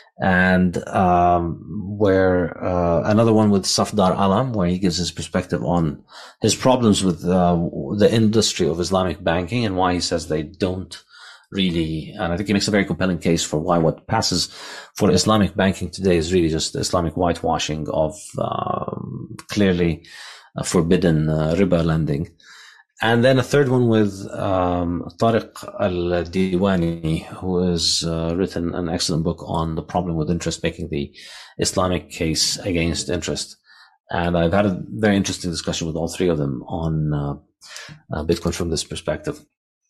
And um, where uh, another one with Safdar Alam, where he gives his perspective on his problems with uh, the industry of Islamic banking and why he says they don't really. And I think he makes a very compelling case for why what passes for Islamic banking today is really just Islamic whitewashing of um, clearly uh, forbidden uh, riba lending. And then a third one with um, Tariq al-Diwani, who has uh, written an excellent book on the problem with interest, making the Islamic case against interest. And I've had a very interesting discussion with all three of them on uh, uh, Bitcoin from this perspective.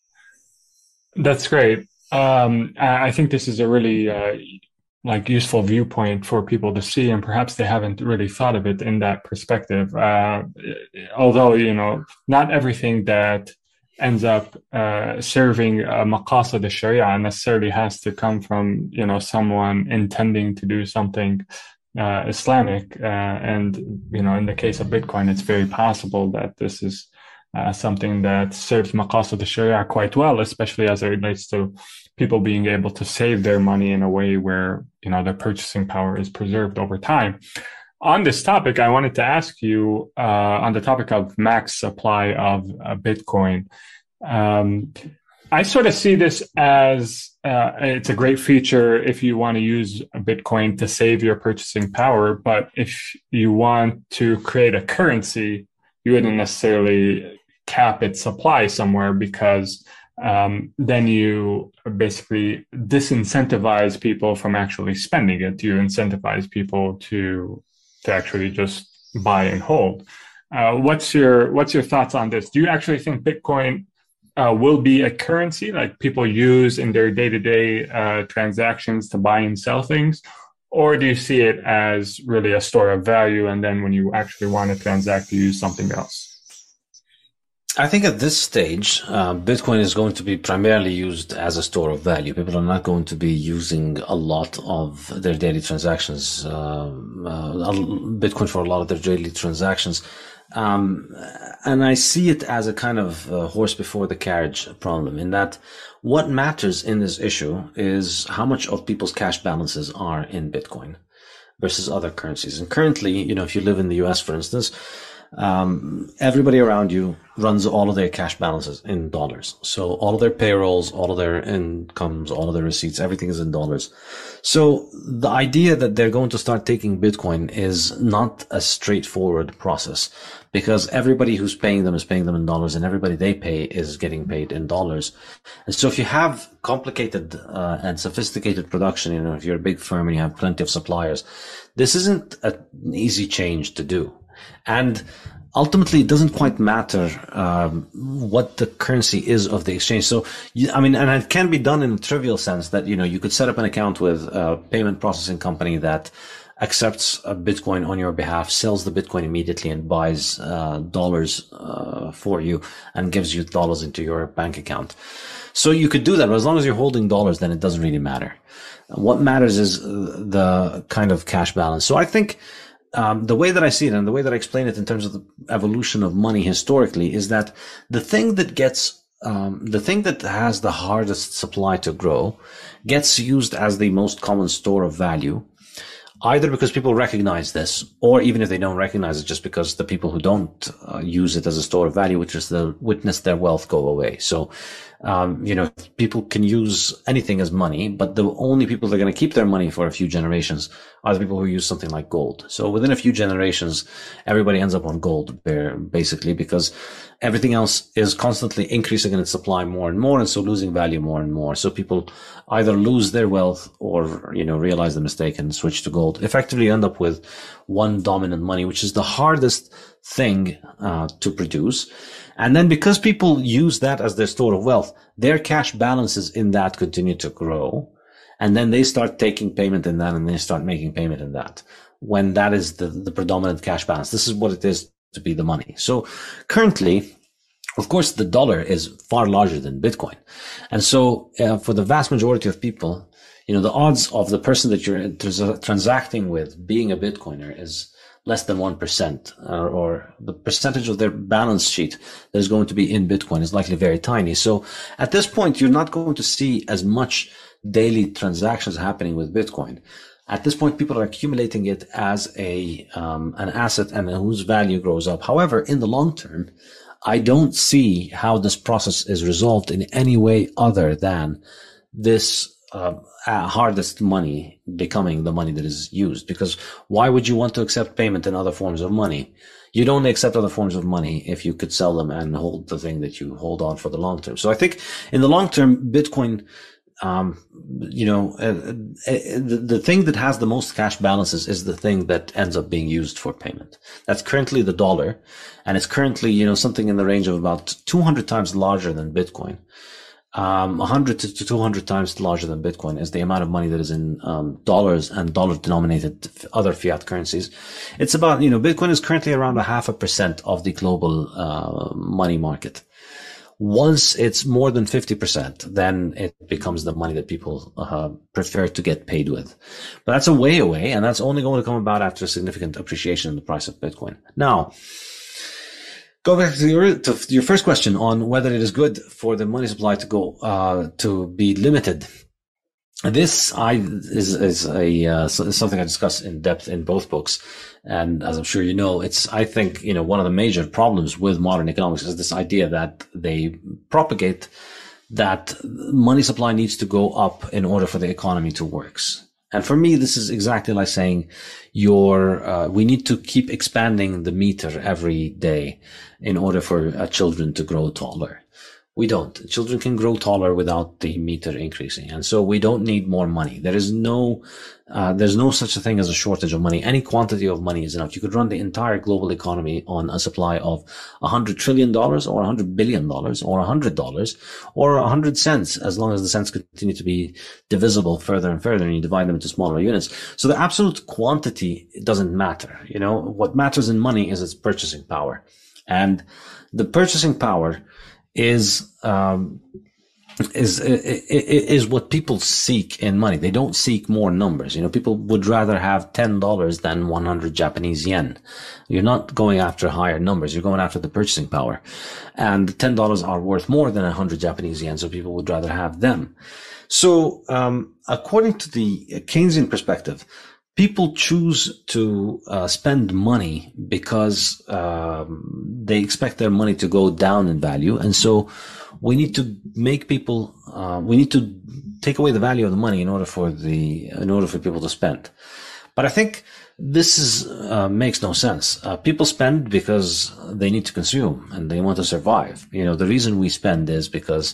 That's great. Um, I think this is a really uh, like useful viewpoint for people to see, and perhaps they haven't really thought of it in that perspective. Uh, although, you know, not everything that ends up uh, serving a maqasid al-sharia necessarily has to come from, you know, someone intending to do something uh, Islamic. Uh, and, you know, in the case of Bitcoin, it's very possible that this is uh, something that serves maqasid al-sharia quite well, especially as it relates to people being able to save their money in a way where, you know, their purchasing power is preserved over time. On this topic, I wanted to ask you uh, on the topic of max supply of uh, Bitcoin. Um, I sort of see this as uh, it's a great feature if you want to use Bitcoin to save your purchasing power, but if you want to create a currency, you wouldn't necessarily cap its supply somewhere, because Um, then you basically disincentivize people from actually spending it. You incentivize people to to actually just buy and hold. Uh, what's your what's your thoughts on this? Do you actually think Bitcoin uh, will be a currency like people use in their day-to-day uh, transactions to buy and sell things, or do you see it as really a store of value, and then when you actually want to transact, you use something else? I think at this stage, uh, Bitcoin is going to be primarily used as a store of value. People are not going to be using a lot of their daily transactions, uh, uh, Bitcoin for a lot of their daily transactions. Um, and I see it as a kind of uh, horse before the carriage problem, in that what matters in this issue is how much of people's cash balances are in Bitcoin versus other currencies. And currently, you know, if you live in the U S, for instance, Um, everybody around you runs all of their cash balances in dollars. So all of their payrolls, all of their incomes, all of their receipts, everything is in dollars. So the idea that they're going to start taking Bitcoin is not a straightforward process, because everybody who's paying them is paying them in dollars, and everybody they pay is getting paid in dollars. And so if you have complicated uh, and sophisticated production, you know, if you're a big firm and you have plenty of suppliers, this isn't a, an easy change to do. And ultimately, it doesn't quite matter um, what the currency is of the exchange. So, you, I mean, and it can be done in a trivial sense that, you know, you could set up an account with a payment processing company that accepts a Bitcoin on your behalf, sells the Bitcoin immediately and buys uh, dollars uh, for you and gives you dollars into your bank account. So you could do that, but as long as you're holding dollars, then it doesn't really matter. What matters is the kind of cash balance. So I think Um, the way that I see it and the way that I explain it in terms of the evolution of money historically is that the thing that gets, um, the thing that has the hardest supply to grow gets used as the most common store of value, either because people recognize this, or even if they don't recognize it, just because the people who don't uh, use it as a store of value, which is the witness their wealth go away. So, um, you know, people can use anything as money, but the only people that are going to keep their money for a few generations are the people who use something like gold. So within a few generations, everybody ends up on gold, basically, because everything else is constantly increasing in its supply more and more, and so losing value more and more. So people either lose their wealth or, you know, realize the mistake and switch to gold. Effectively, you end up with one dominant money, which is the hardest thing uh, to produce. And then because people use that as their store of wealth, their cash balances in that continue to grow. And then they start taking payment in that, and they start making payment in that, when that is the, the predominant cash balance. This is what it is to be the money. So currently, of course, the dollar is far larger than Bitcoin. And so uh, for the vast majority of people, you know, the odds of the person that you're trans- transacting with being a Bitcoiner is less than one percent, uh, or the percentage of their balance sheet that is going to be in Bitcoin is likely very tiny. So at this point, you're not going to see as much daily transactions happening with Bitcoin. At this point, people are accumulating it as a um, an asset and whose value grows up. However, in the long term, I don't see how this process is resolved in any way other than this uh, hardest money becoming the money that is used. Because why would you want to accept payment in other forms of money? You'd only accept other forms of money if you could sell them and hold the thing that you hold on for the long term. So I think in the long term, Bitcoin, um, you know, uh, uh, the, the thing that has the most cash balances is the thing that ends up being used for payment. That's currently the dollar. And it's currently, you know, something in the range of about two hundred times larger than Bitcoin. Um, one hundred to two hundred times larger than Bitcoin is the amount of money that is in um, dollars and dollar denominated other fiat currencies. It's about, you know, Bitcoin is currently around a half a percent of the global uh, money market. Once it's more than fifty percent, then it becomes the money that people uh, prefer to get paid with. But that's a way away, and that's only going to come about after a significant appreciation in the price of Bitcoin. Now, go back to your, to your first question on whether it is good for the money supply to go uh, to be limited. This I is is a uh, something I discuss in depth in both books, and as I'm sure you know, it's I think you know one of the major problems with modern economics is this idea that they propagate that money supply needs to go up in order for the economy to work. And for me, this is exactly like saying your uh, we need to keep expanding the meter every day in order for uh, children to grow taller. We don't. Children can grow taller without the meter increasing. And so we don't need more money. There is no, uh, there's no such a thing as a shortage of money. Any quantity of money is enough. You could run the entire global economy on a supply of a hundred trillion dollars or a hundred billion dollars or a hundred dollars or a hundred cents, as long as the cents continue to be divisible further and further and you divide them into smaller units. So the absolute quantity doesn't matter. You know, what matters in money is its purchasing power. And the purchasing power is um is is what people seek in money. They don't seek more numbers. You know, people would rather have ten dollars than one hundred Japanese yen. You're not going after higher numbers. You're going after the purchasing power. And ten dollars are worth more than one hundred Japanese yen, so people would rather have them. So um according to the Keynesian perspective, people choose to uh, spend money because um, they expect their money to go down in value. And so we need to make people, uh, we need to take away the value of the money in order for the, in order for people to spend. But I think This is, uh, makes no sense. Uh, people spend because they need to consume and they want to survive. You know, the reason we spend is because,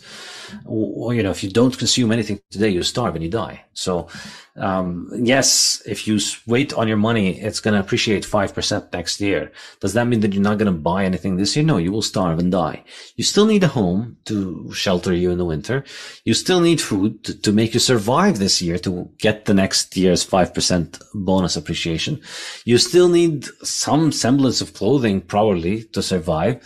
you know, if you don't consume anything today, you starve and you die. So, um, yes, if you wait on your money, it's going to appreciate five percent next year. Does that mean that you're not going to buy anything this year? No, you will starve and die. You still need a home to shelter you in the winter. You still need food to, to make you survive this year to get the next year's five percent bonus appreciation. You still need some semblance of clothing probably to survive.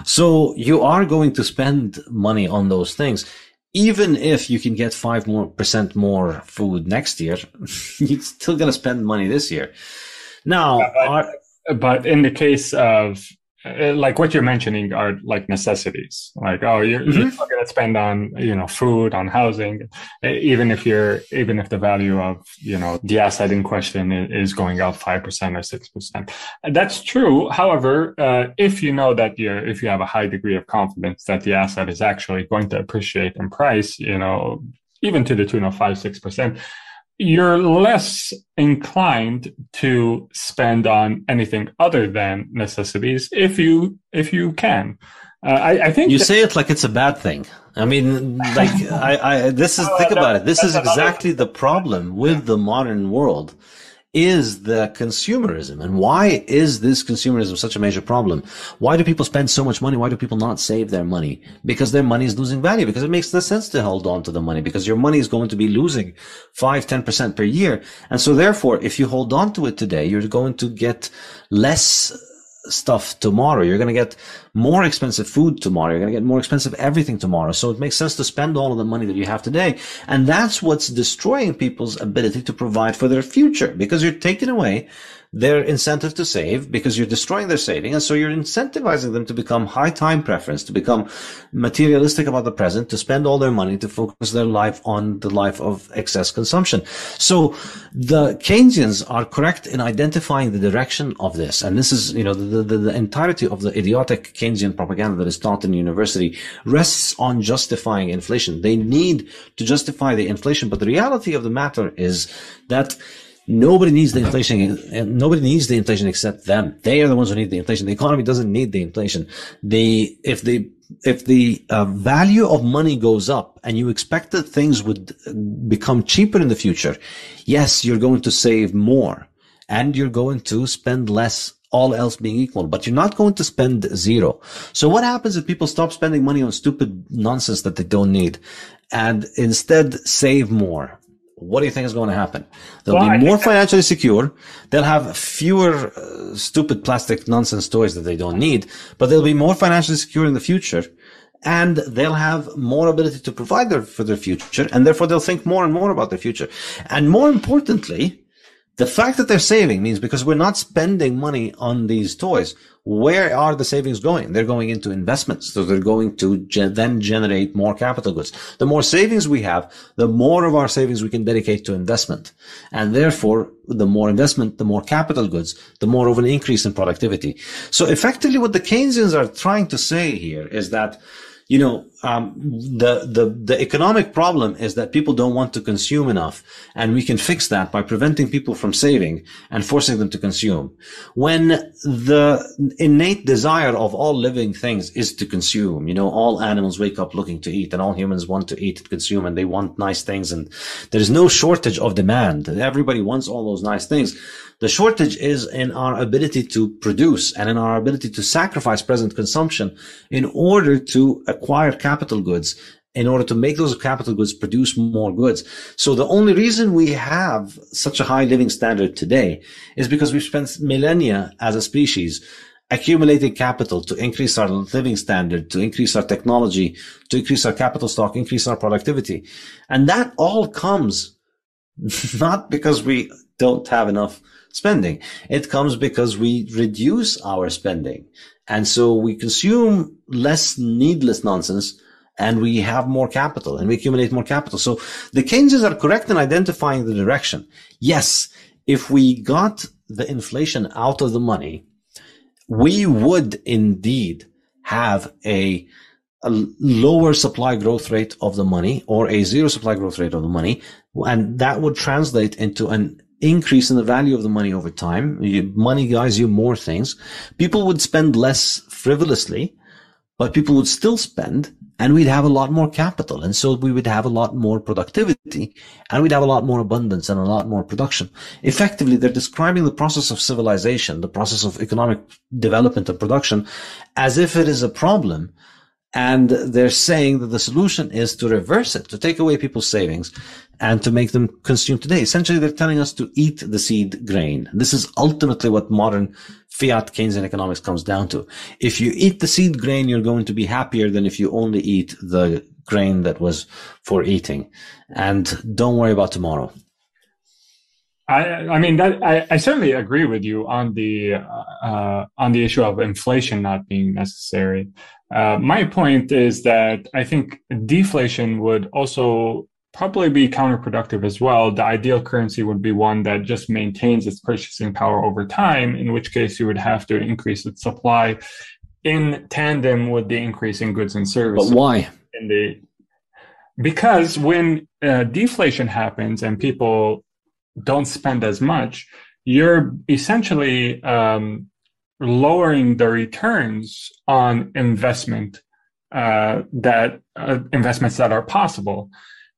So you are going to spend money on those things. Even if you can get five more percent more food next year, you're still going to spend money this year. Now, Yeah, but, our, but in the case of uh, like what you're mentioning are like necessities, like, oh, you're, mm-hmm. you're not going to spend on, you know, food, on housing, even if you're, even if the value of, you know, the asset in question is going up five percent or six percent. That's true. However, uh, if you know that you're, if you have a high degree of confidence that the asset is actually going to appreciate in price, you know, even to the tune of five, six percent, you're less inclined to spend on anything other than necessities if you if you can. Uh, I, I think you that, say it like it's a bad thing. I mean, like I, I this is Oh, think that, about it. This is another, exactly the problem with the modern world. Is the consumerism. And why is this consumerism such a major problem? Why do people spend so much money? Why do people not save their money? Because their money is losing value, because it makes no sense to hold on to the money, because your money is going to be losing five, ten percent per year. And so therefore, if you hold on to it today, you're going to get less stuff tomorrow. You're going to get more expensive food tomorrow. You're going to get more expensive everything tomorrow. So it makes sense to spend all of the money that you have today. And that's what's destroying people's ability to provide for their future, because you're taking away their incentive to save, because you're destroying their saving. And so you're incentivizing them to become high time preference, to become materialistic about the present, to spend all their money, to focus their life on the life of excess consumption. So the Keynesians are correct in identifying the direction of this. And this is, you know, the, the, the entirety of the idiotic Keynesian propaganda that is taught in university rests on justifying inflation. They need to justify the inflation. But the reality of the matter is that Nobody needs the inflation, and nobody needs the inflation except them. They are the ones who need the inflation. The economy doesn't need the inflation. They, if the, if the uh, value of money goes up and you expect that things would become cheaper in the future, yes, you're going to save more and you're going to spend less, all else being equal, but you're not going to spend zero. So what happens if people stop spending money on stupid nonsense that they don't need and instead save more? What do you think is going to happen? They'll well, be more financially secure. They'll have fewer uh, stupid plastic nonsense toys that they don't need, but they'll be more financially secure in the future. And they'll have more ability to provide their, for their future. And therefore they'll think more and more about their future. And more importantly, the fact that they're saving means because we're not spending money on these toys, where are the savings going? They're going into investments. So they're going to gen- then generate more capital goods. The more savings we have, the more of our savings we can dedicate to investment. And therefore, the more investment, the more capital goods, the more of an increase in productivity. So effectively what the Keynesians are trying to say here is that, you know, um, the, the, the economic problem is that people don't want to consume enough. And we can fix that by preventing people from saving and forcing them to consume. When the innate desire of all living things is to consume, you know, all animals wake up looking to eat and all humans want to eat and consume and they want nice things. And there's no shortage of demand. Everybody wants all those nice things. The shortage is in our ability to produce and in our ability to sacrifice present consumption in order to acquire capital goods, in order to make those capital goods produce more goods. So the only reason we have such a high living standard today is because we've spent millennia as a species accumulating capital to increase our living standard, to increase our technology, to increase our capital stock, increase our productivity. And that all comes not because we don't have enough spending. It comes because we reduce our spending. And so we consume less needless nonsense and we have more capital and we accumulate more capital. So the Keynesians are correct in identifying the direction. Yes, if we got the inflation out of the money, we would indeed have a, a lower supply growth rate of the money or a zero supply growth rate of the money. And that would translate into an increase in the value of the money over time. You, money buys you more things. People would spend less frivolously, but people would still spend, and we'd have a lot more capital. And so we would have a lot more productivity, and we'd have a lot more abundance and a lot more production. Effectively, they're describing the process of civilization, the process of economic development and production, as if it is a problem. And they're saying that the solution is to reverse it, to take away people's savings and to make them consume today. Essentially, they're telling us to eat the seed grain. This is ultimately what modern fiat Keynesian economics comes down to. If you eat the seed grain, you're going to be happier than if you only eat the grain that was for eating. And don't worry about tomorrow. I, I mean, that I, I certainly agree with you on the uh, on the issue of inflation not being necessary. Uh, my point is that I think deflation would also probably be counterproductive as well. The ideal currency would be one that just maintains its purchasing power over time, in which case you would have to increase its supply in tandem with the increase in goods and services. But why? In the, because when uh, deflation happens and people don't spend as much, you're essentially um, lowering the returns on investment uh, that uh, investments that are possible.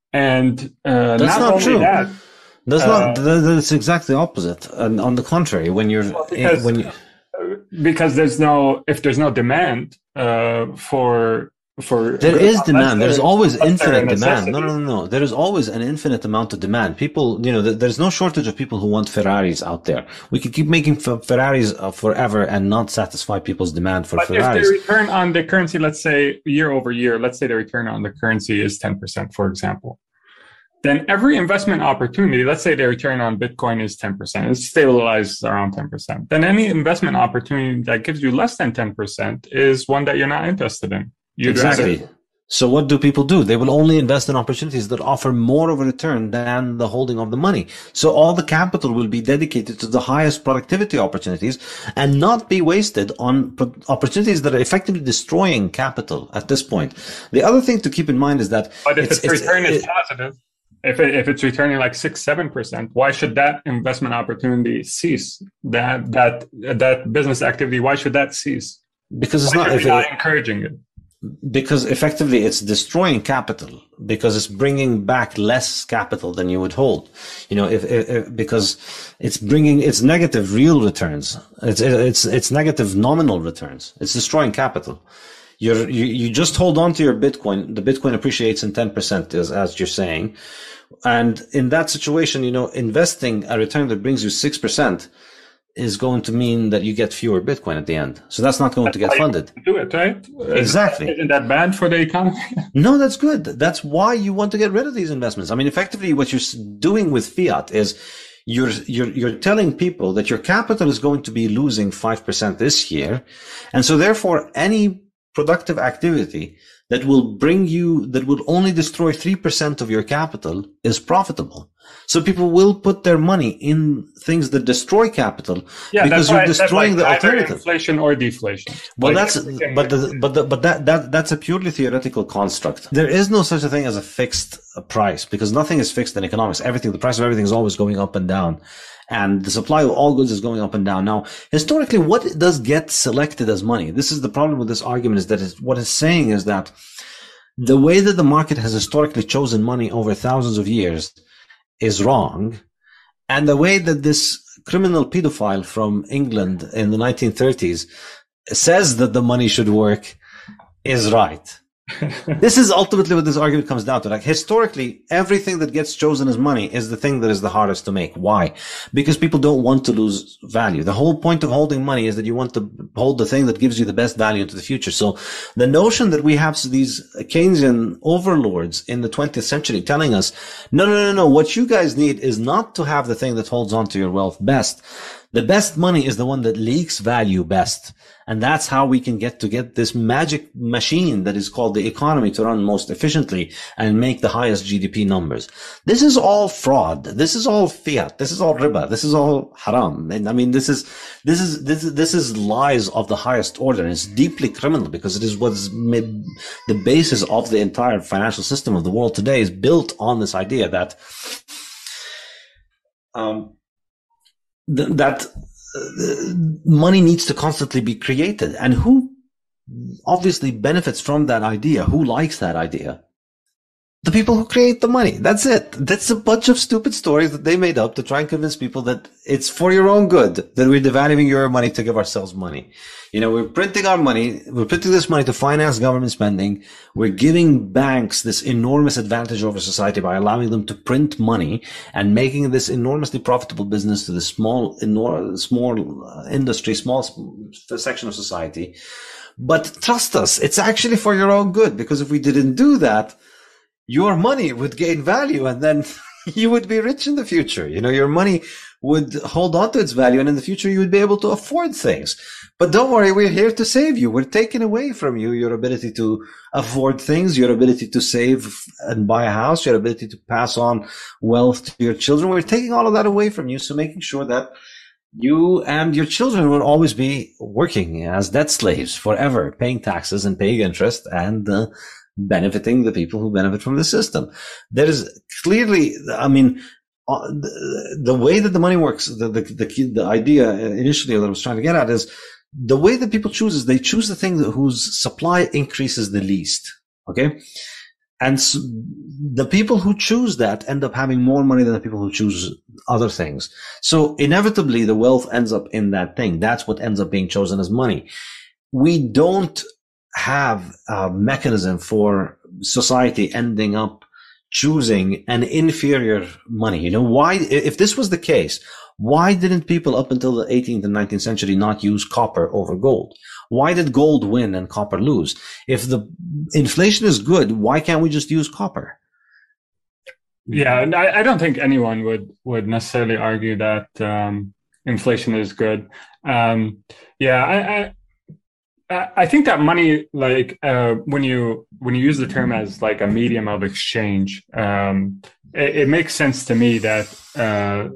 And uh, that's not, not only true. that, that's uh, not. That's exactly the opposite. And on the contrary, when you're well, because, when you, because there's no if there's no demand uh, for. For, there is demand. There's always infinite demand. Necessity. No, no, no, no. There is always an infinite amount of demand. People, you know, there's no shortage of people who want Ferraris out there. We could keep making Ferraris forever and not satisfy people's demand for but Ferraris. If the return on the currency, let's say year over year, let's say the return on the currency is ten percent, for example, then every investment opportunity, let's say the return on Bitcoin is ten percent, it stabilizes around ten percent. Then any investment opportunity that gives you less than ten percent is one that you're not interested in. You'd exactly. Rather... So what do people do? They will only invest in opportunities that offer more of a return than the holding of the money. So all the capital will be dedicated to the highest productivity opportunities and not be wasted on opportunities that are effectively destroying capital at this point. The other thing to keep in mind is that... But if it's, its it's, return it, is positive, if it, if it's returning like six, seven percent, why should that investment opportunity cease? That that that business activity, why should that cease? Because it's why not, if not it, encouraging it. Because effectively it's destroying capital, because it's bringing back less capital than you would hold. You know, if, if because it's bringing, it's negative real returns. It's, it's, it's negative nominal returns. It's destroying capital. You're, you, you just hold on to your Bitcoin. The Bitcoin appreciates in ten percent as, as you're saying. And in that situation, you know, investing a return that brings you six percent is going to mean that you get fewer Bitcoin at the end. So that's not going that's to get funded. Do it, right? Exactly. Isn't that bad for the economy? No, that's good. That's why you want to get rid of these investments. I mean, effectively what you're doing with fiat is you're, you're, you're telling people that your capital is going to be losing five percent this year. And so therefore any productive activity that will bring you, that will only destroy three percent of your capital is profitable. So people will put their money in things that destroy capital yeah, because you're destroying like the alternative. Inflation or deflation. Well, like that's, but, the, but, the, but that, that, that's a purely theoretical construct. There is no such a thing as a fixed price because nothing is fixed in economics. Everything, the price of everything is always going up and down. And the supply of all goods is going up and down. Now, historically, what does get selected as money? This is the problem with this argument is that it's, what it's saying is that the way that the market has historically chosen money over thousands of years is wrong. And the way that this criminal pedophile from England in the nineteen thirties says that the money should work is right. This is ultimately what this argument comes down to. Like historically, everything that gets chosen as money is the thing that is the hardest to make. Why? Because people don't want to lose value. The whole point of holding money is that you want to hold the thing that gives you the best value into the future. So the notion that we have these Keynesian overlords in the twentieth century telling us, no, no, no, no, what you guys need is not to have the thing that holds on to your wealth best. The best money is the one that leaks value best. And that's how we can get to get this magic machine that is called the economy to run most efficiently and make the highest G D P numbers. This is all fraud. This is all fiat. This is all riba. This is all haram. And I mean, this is, this is, this is, this is lies of the highest order. And it's deeply criminal because it is what's made the basis of the entire financial system of the world today is built on this idea that, um, th- that uh, money needs to constantly be created. And who obviously benefits from that idea? Who likes that idea? The people who create the money. That's it. That's a bunch of stupid stories that they made up to try and convince people that it's for your own good, that we're devaluing your money to give ourselves money. You know, we're printing our money. We're printing this money to finance government spending. We're giving banks this enormous advantage over society by allowing them to print money and making this enormously profitable business to the small, enor- small industry, small section of society. But trust us, it's actually for your own good, because if we didn't do that, your money would gain value and then you would be rich in the future. You know, your money would hold on to its value and in the future you would be able to afford things. But don't worry, we're here to save you. We're taking away from you your ability to afford things, your ability to save and buy a house, your ability to pass on wealth to your children. We're taking all of that away from you. So making sure that you and your children will always be working as debt slaves forever, paying taxes and paying interest and, uh, benefiting the people who benefit from the system. There is clearly, I mean, uh, the, the way that the money works, the, the, the, the idea initially that I was trying to get at is the way that people choose is they choose the thing that, whose supply increases the least. Okay. And so the people who choose that end up having more money than the people who choose other things. So inevitably the wealth ends up in that thing. That's what ends up being chosen as money. We don't have a mechanism for society ending up choosing an inferior money. You know, why, if this was the case, why didn't people up until the eighteenth and nineteenth century not use copper over gold? Why did gold win and copper lose? If the inflation is good, why can't we just use copper? Yeah, I, I don't think anyone would, would necessarily argue that um, inflation is good. Um, yeah, I, I I think that money, like uh, when you when you use the term as like a medium of exchange, um, it, it makes sense to me that uh,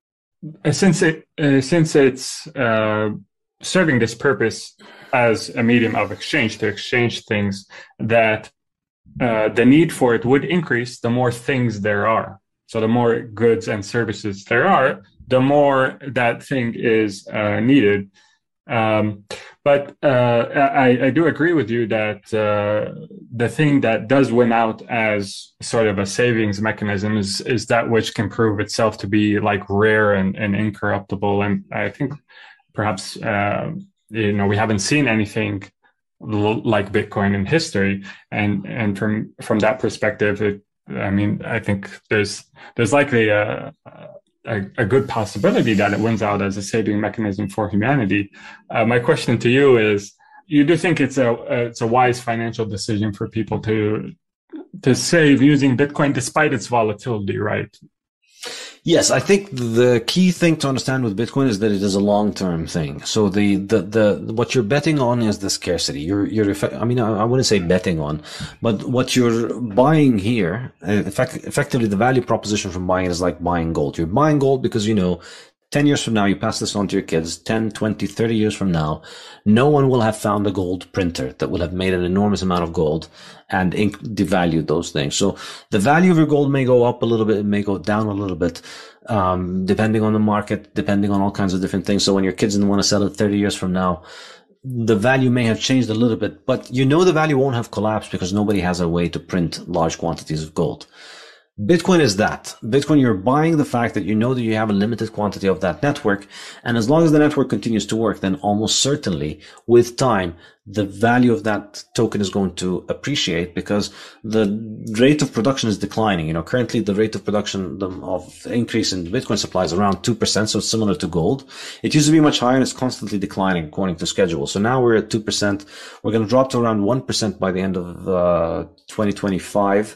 since it uh, since it's uh, serving this purpose as a medium of exchange to exchange things, that uh, the need for it would increase the more things there are. So the more goods and services there are, the more that thing is uh, needed. Um, but uh, I, I do agree with you that uh, the thing that does win out as sort of a savings mechanism is is that which can prove itself to be like rare and, and incorruptible. And I think perhaps uh, you know we haven't seen anything l- like Bitcoin in history. And and from from that perspective, it, I mean, I think there's there's likely a, a, a good possibility that it wins out as a saving mechanism for humanity. Uh, my question to you is: you do think it's a it's a wise financial decision for people to to save using Bitcoin despite its volatility, right? Yes, I think the key thing to understand with Bitcoin is that it is a long-term thing. So the, the, the, what you're betting on is the scarcity. You're, you're, I mean, I wouldn't say betting on, but what you're buying here, effect, effectively the value proposition from buying it is like buying gold. You're buying gold because, you know, ten years from now, you pass this on to your kids, ten, twenty, thirty years from now, no one will have found a gold printer that will have made an enormous amount of gold and devalued those things. So the value of your gold may go up a little bit, it may go down a little bit, um, depending on the market, depending on all kinds of different things. So when your kids want to sell it thirty years from now, the value may have changed a little bit, but you know the value won't have collapsed because nobody has a way to print large quantities of gold. Bitcoin is that. Bitcoin, you're buying the fact that you know that you have a limited quantity of that network. And as long as the network continues to work, then almost certainly with time, the value of that token is going to appreciate because the rate of production is declining. You know, currently the rate of production of increase in Bitcoin supply is around two percent. So it's similar to gold. It used to be much higher and it's constantly declining according to schedule. So now we're at two percent. We're going to drop to around one percent by the end of uh, twenty twenty-five.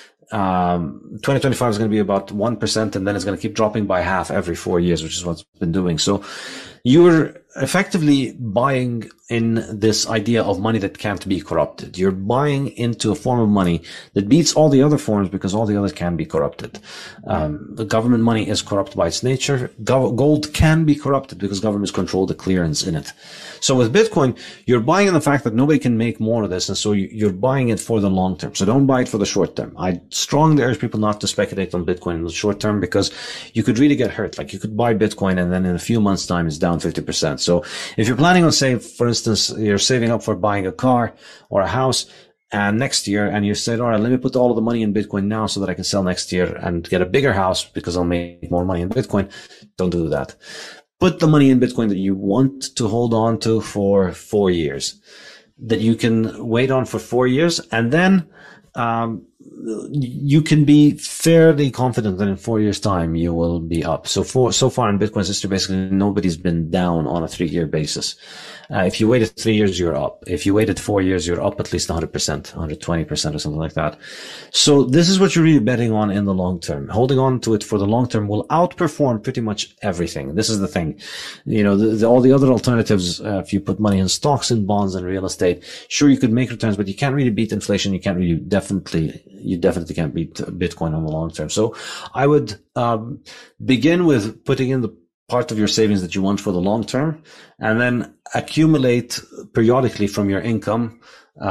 Um, twenty twenty-five is going to be about one percent and then it's going to keep dropping by half every four years, which is what it's been doing. So you're effectively buying in this idea of money that can't be corrupted. You're buying into a form of money that beats all the other forms because all the others can be corrupted. Um, the government money is corrupt by its nature. Go- gold can be corrupted because governments control the clearance in it. So with Bitcoin, you're buying in the fact that nobody can make more of this. And so you're buying it for the long term. So don't buy it for the short term. I strongly urge people not to speculate on Bitcoin in the short term because you could really get hurt. Like you could buy Bitcoin and then in a few months time it's down fifty percent. So if you're planning on, say, for instance, you're saving up for buying a car or a house and next year, and you said, all right, let me put all of the money in Bitcoin now so that I can sell next year and get a bigger house because I'll make more money in Bitcoin. Don't do that. Put the money in Bitcoin that you want to hold on to for four years, that you can wait on for four years. And then, um, you can be fairly confident that in four years time you will be up. So for, so far in Bitcoin's history, basically nobody's been down on a three year basis. Uh, if you waited three years, you're up. If you waited four years, you're up at least one hundred percent, one hundred twenty percent or something like that. So this is what you're really betting on in the long term. Holding on to it for the long term will outperform pretty much everything. This is the thing. You know, the, the, all the other alternatives, uh, if you put money in stocks and bonds and real estate, sure, you could make returns, but you can't really beat inflation. You can't really definitely, you definitely can't beat Bitcoin on the long term. So I would, um, begin with putting in the part of your savings that you want for the long term, and then accumulate periodically from your income,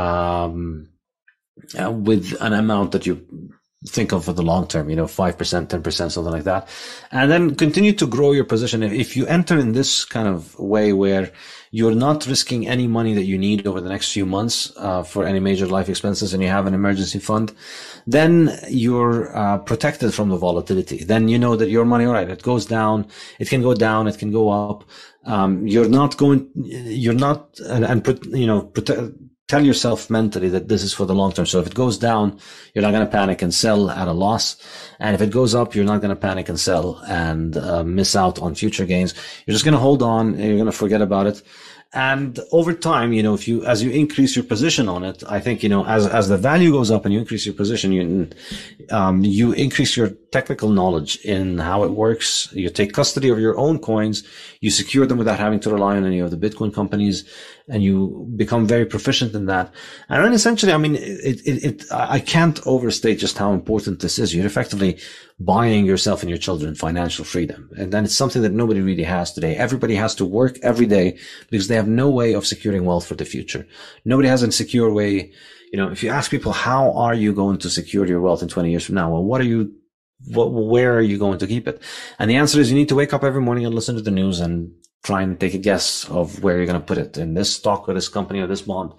um, uh, with an amount that you think of for the long term, you know, five percent, ten percent, something like that. And then continue to grow your position. If you enter in this kind of way where you're not risking any money that you need over the next few months, uh, for any major life expenses, and you have an emergency fund, then you're, uh, protected from the volatility. Then you know that your money, all right, it goes down, it can go down, it can go up. Um, you're not going, you're not, and, and you know, protect, tell yourself mentally that this is for the long term. So if it goes down, you're not going to panic and sell at a loss. And if it goes up, you're not going to panic and sell and uh, miss out on future gains. You're just going to hold on and you're going to forget about it. And over time, you know, if you, as you increase your position on it, I think, you know, as, as the value goes up and you increase your position, you, um, you increase your technical knowledge in how it works. You take custody of your own coins. You secure them without having to rely on any of the Bitcoin companies, and you become very proficient in that. And then essentially, I mean, it, it, it, I can't overstate just how important this is. You're effectively buying yourself and your children financial freedom. And then it's something that nobody really has today. Everybody has to work every day because they have no way of securing wealth for the future. Nobody has a secure way. You know, if you ask people, how are you going to secure your wealth in twenty years from now? Well, what are you, what, where are you going to keep it? And the answer is you need to wake up every morning and listen to the news and try and take a guess of where you're going to put it, in this stock or this company or this bond.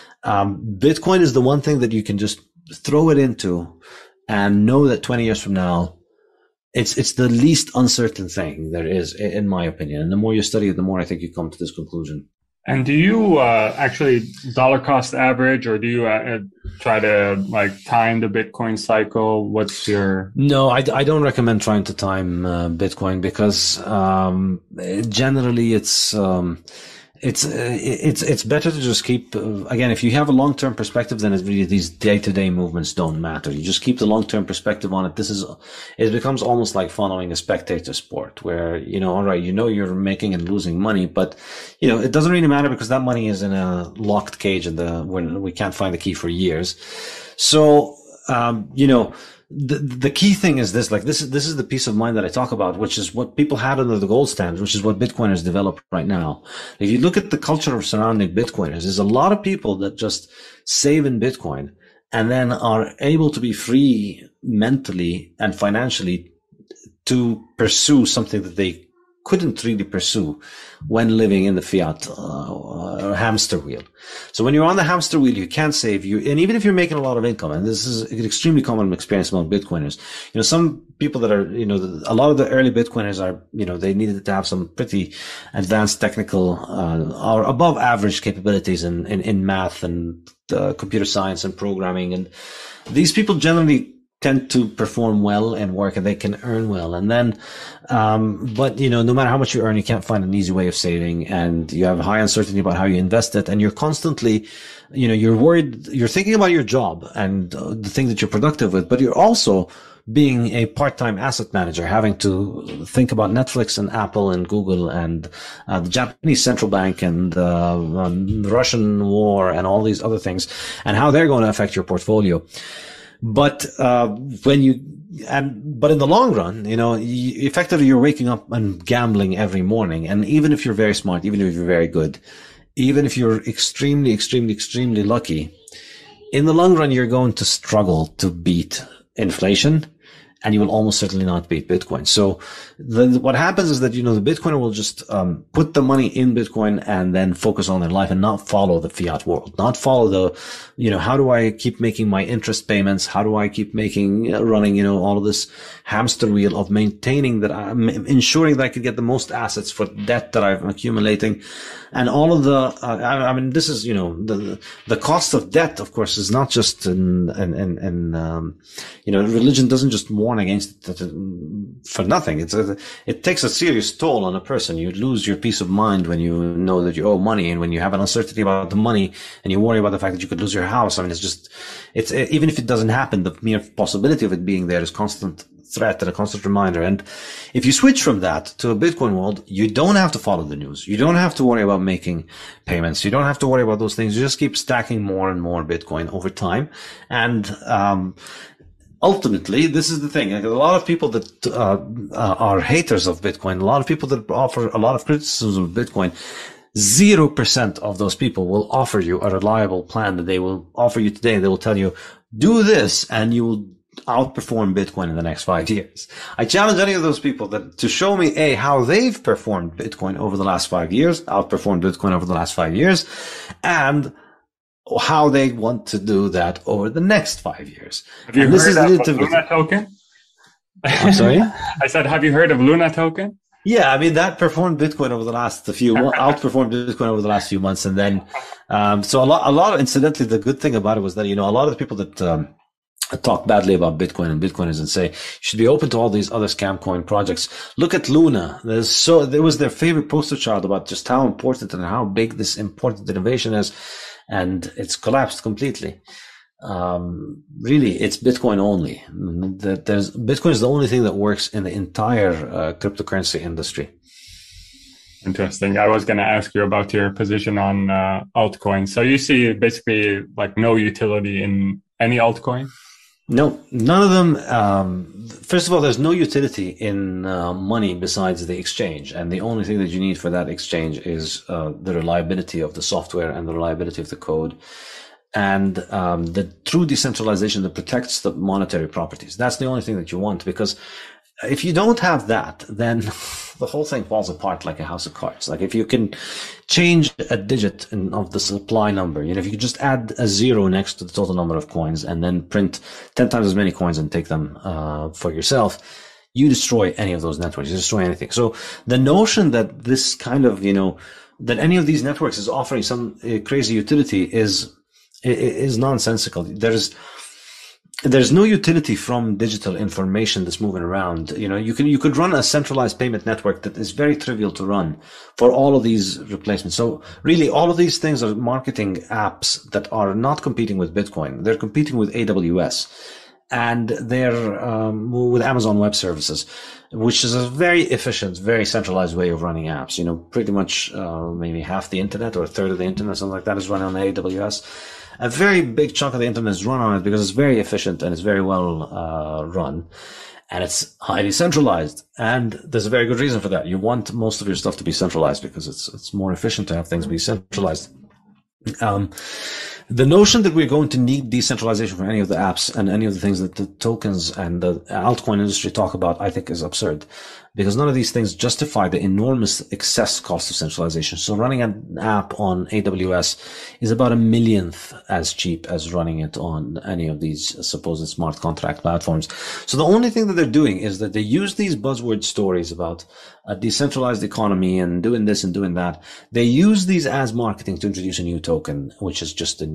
Um, Bitcoin is the one thing that you can just throw it into and know that twenty years from now, it's, it's the least uncertain thing there is, in my opinion. And the more you study it, the more I think you come to this conclusion. And do you uh, actually dollar cost average, or do you uh, try to like time the Bitcoin cycle? What's your... No, I, I don't recommend trying to time uh, Bitcoin because um, generally it's... Um, It's, uh, it's, it's better to just keep, uh, again, if you have a long-term perspective, then it's really these day-to-day movements don't matter. You just keep the long-term perspective on it. This is, it becomes almost like following a spectator sport where, you know, all right, you know, you're making and losing money, but, you know, it doesn't really matter because that money is in a locked cage and the, when we can't find the key for years. So, um, you know, The, the key thing is this, like this is, this is the peace of mind that I talk about, which is what people had under the gold standard, which is what Bitcoiners develop right now. If you look at the culture of surrounding Bitcoiners, there's a lot of people that just save in Bitcoin and then are able to be free mentally and financially to pursue something that they couldn't really pursue when living in the fiat uh, hamster wheel. So when you're on the hamster wheel, you can't save you. And even if you're making a lot of income, and this is an extremely common experience among Bitcoiners, you know, some people that are, you know, a lot of the early Bitcoiners are, you know, they needed to have some pretty advanced technical, uh, or above average capabilities in, in, in math and uh, computer science and programming. And these people generally tend to perform well and work, and they can earn well. And then, um, but you know, no matter how much you earn, you can't find an easy way of saving, and you have high uncertainty about how you invest it. And you're constantly, you know, you're worried, you're thinking about your job and uh, the thing that you're productive with, but you're also being a part-time asset manager, having to think about Netflix and Apple and Google and uh, the Japanese central bank and uh, um, the Russian war and all these other things, and how they're going to affect your portfolio. But uh, when you and but in the long run, you know, you, effectively you're waking up and gambling every morning. And even if you're very smart, even if you're very good, even if you're extremely, extremely, extremely lucky, in the long run, you're going to struggle to beat inflation. And you will almost certainly not beat Bitcoin. So the, what happens is that, you know, the Bitcoiner will just um, put the money in Bitcoin and then focus on their life and not follow the fiat world, not follow the, you know, how do I keep making my interest payments? How do I keep making, uh, running, you know, all of this hamster wheel of maintaining that I'm ensuring that I can get the most assets for debt that I'm accumulating. And all of the, uh, I, I mean, this is, you know, the, the cost of debt, of course, is not just in, in, in, in um, you know, religion doesn't just warn against it for nothing. It's a, it takes a serious toll on a person. You lose your peace of mind when you know that you owe money, and when you have an uncertainty about the money and you worry about the fact that you could lose your house. I mean, it's just, it's, even if it doesn't happen, the mere possibility of it being there is constant threat and a constant reminder. And if you switch from that to a Bitcoin world, you don't have to follow the news. You don't have to worry about making payments. You don't have to worry about those things. You just keep stacking more and more Bitcoin over time. And, um, ultimately, this is the thing. Like, a lot of people that uh, uh, are haters of Bitcoin, a lot of people that offer a lot of criticism of Bitcoin, zero percent of those people will offer you a reliable plan that they will offer you today. They will tell you, do this, and you will outperform Bitcoin in the next five years. I challenge any of those people that to show me, A, how they've performed Bitcoin over the last five years, outperformed Bitcoin over the last five years, and how they want to do that over the next five years. Have you and heard this is of the Luna token? I'm sorry? I said, have you heard of Luna token? Yeah, I mean, that performed Bitcoin over the last few, outperformed Bitcoin over the last few months. And then, um, so a lot, a lot of, incidentally, the good thing about it was that, you know, a lot of the people that, um, talk badly about Bitcoin and Bitcoiners and say you should be open to all these other scam coin projects. Look at Luna. There's so, there was their favorite poster child about just how important and how big this important innovation is. And it's collapsed completely. Um, really, it's Bitcoin only. There's, Bitcoin is the only thing that works in the entire uh, cryptocurrency industry. Interesting. I was going to ask you about your position on uh, altcoins. So you see basically like no utility in any altcoin? No, none of them. Um, first of all, there's no utility in uh, money besides the exchange. And the only thing that you need for that exchange is uh, the reliability of the software and the reliability of the code. And um, the true decentralization that protects the monetary properties. That's the only thing that you want, because if you don't have that, then the whole thing falls apart like a house of cards. Like if you can change a digit in, of the supply number, you know, if you could just add a zero next to the total number of coins and then print ten times as many coins and take them uh, for yourself, you destroy any of those networks. You destroy anything. So the notion that this kind of, you know, that any of these networks is offering some uh, crazy utility is is nonsensical. There's There's no utility from digital information that's moving around. You know, you can, you could run a centralized payment network that is very trivial to run for all of these replacements. So really all of these things are marketing apps that are not competing with Bitcoin. They're competing with A W S and they're, um, with Amazon Web Services, which is a very efficient, very centralized way of running apps. You know, pretty much, uh, maybe half the internet or a third of the internet, something like that, is run on A W S. A very big chunk of the internet is run on it because it's very efficient and it's very well uh, run, and it's highly centralized. And there's a very good reason for that. You want most of your stuff to be centralized because it's it's more efficient to have things be centralized. Um, the notion that we're going to need decentralization for any of the apps and any of the things that the tokens and the altcoin industry talk about, I think is absurd, because none of these things justify the enormous excess cost of centralization. So running an app on A W S is about a millionth as cheap as running it on any of these supposed smart contract platforms. So the only thing that they're doing is that they use these buzzword stories about a decentralized economy and doing this and doing that. They use these as marketing to introduce a new token, which is just a new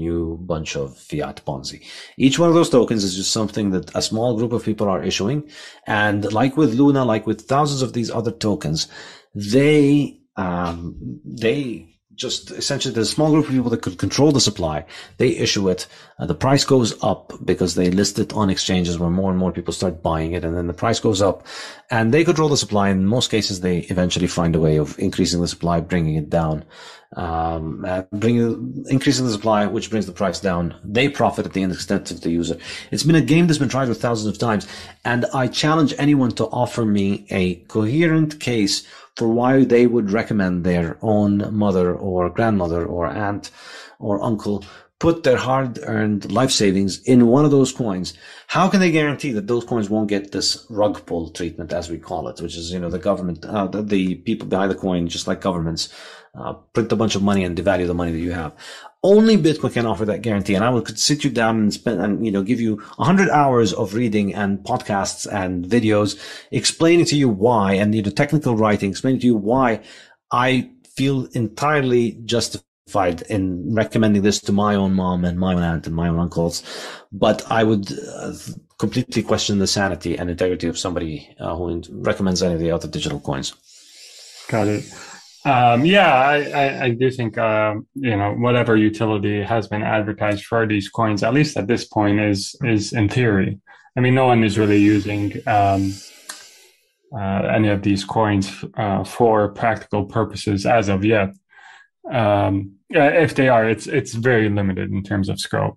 new bunch of fiat Ponzi. Each one of those tokens is just something that a small group of people are issuing. And like with Luna, like with thousands of these other tokens, they, um, they, just essentially there's a small group of people that could control the supply. They issue it. Uh, the price goes up because they list it on exchanges where more and more people start buying it. And then the price goes up and they control the supply. In most cases, they eventually find a way of increasing the supply, bringing it down, um, uh, bringing, increasing the supply, which brings the price down. They profit at the extent of the user. It's been a game that's been tried with thousands of times. And I challenge anyone to offer me a coherent case for why they would recommend their own mother or grandmother or aunt or uncle put their hard-earned life savings in one of those coins. How can they guarantee that those coins won't get this rug pull treatment, as we call it, which is, you know, the government, uh, the, the people behind the coin, just like governments, uh, print a bunch of money and devalue the money that you have. Only Bitcoin can offer that guarantee. And I would sit you down and spend and, you know, give you a hundred hours of reading and podcasts and videos explaining to you why, and, you know, technical writing, explaining to you why I feel entirely justified in recommending this to my own mom and my own aunt and my own uncles. But I would uh, completely question the sanity and integrity of somebody uh, who recommends any of the other digital coins. Got it. Um, yeah, I, I, I do think, uh, you know, whatever utility has been advertised for these coins, at least at this point, is is in theory. I mean, no one is really using um, uh, any of these coins uh, for practical purposes as of yet. Um, if they are, it's it's very limited in terms of scope.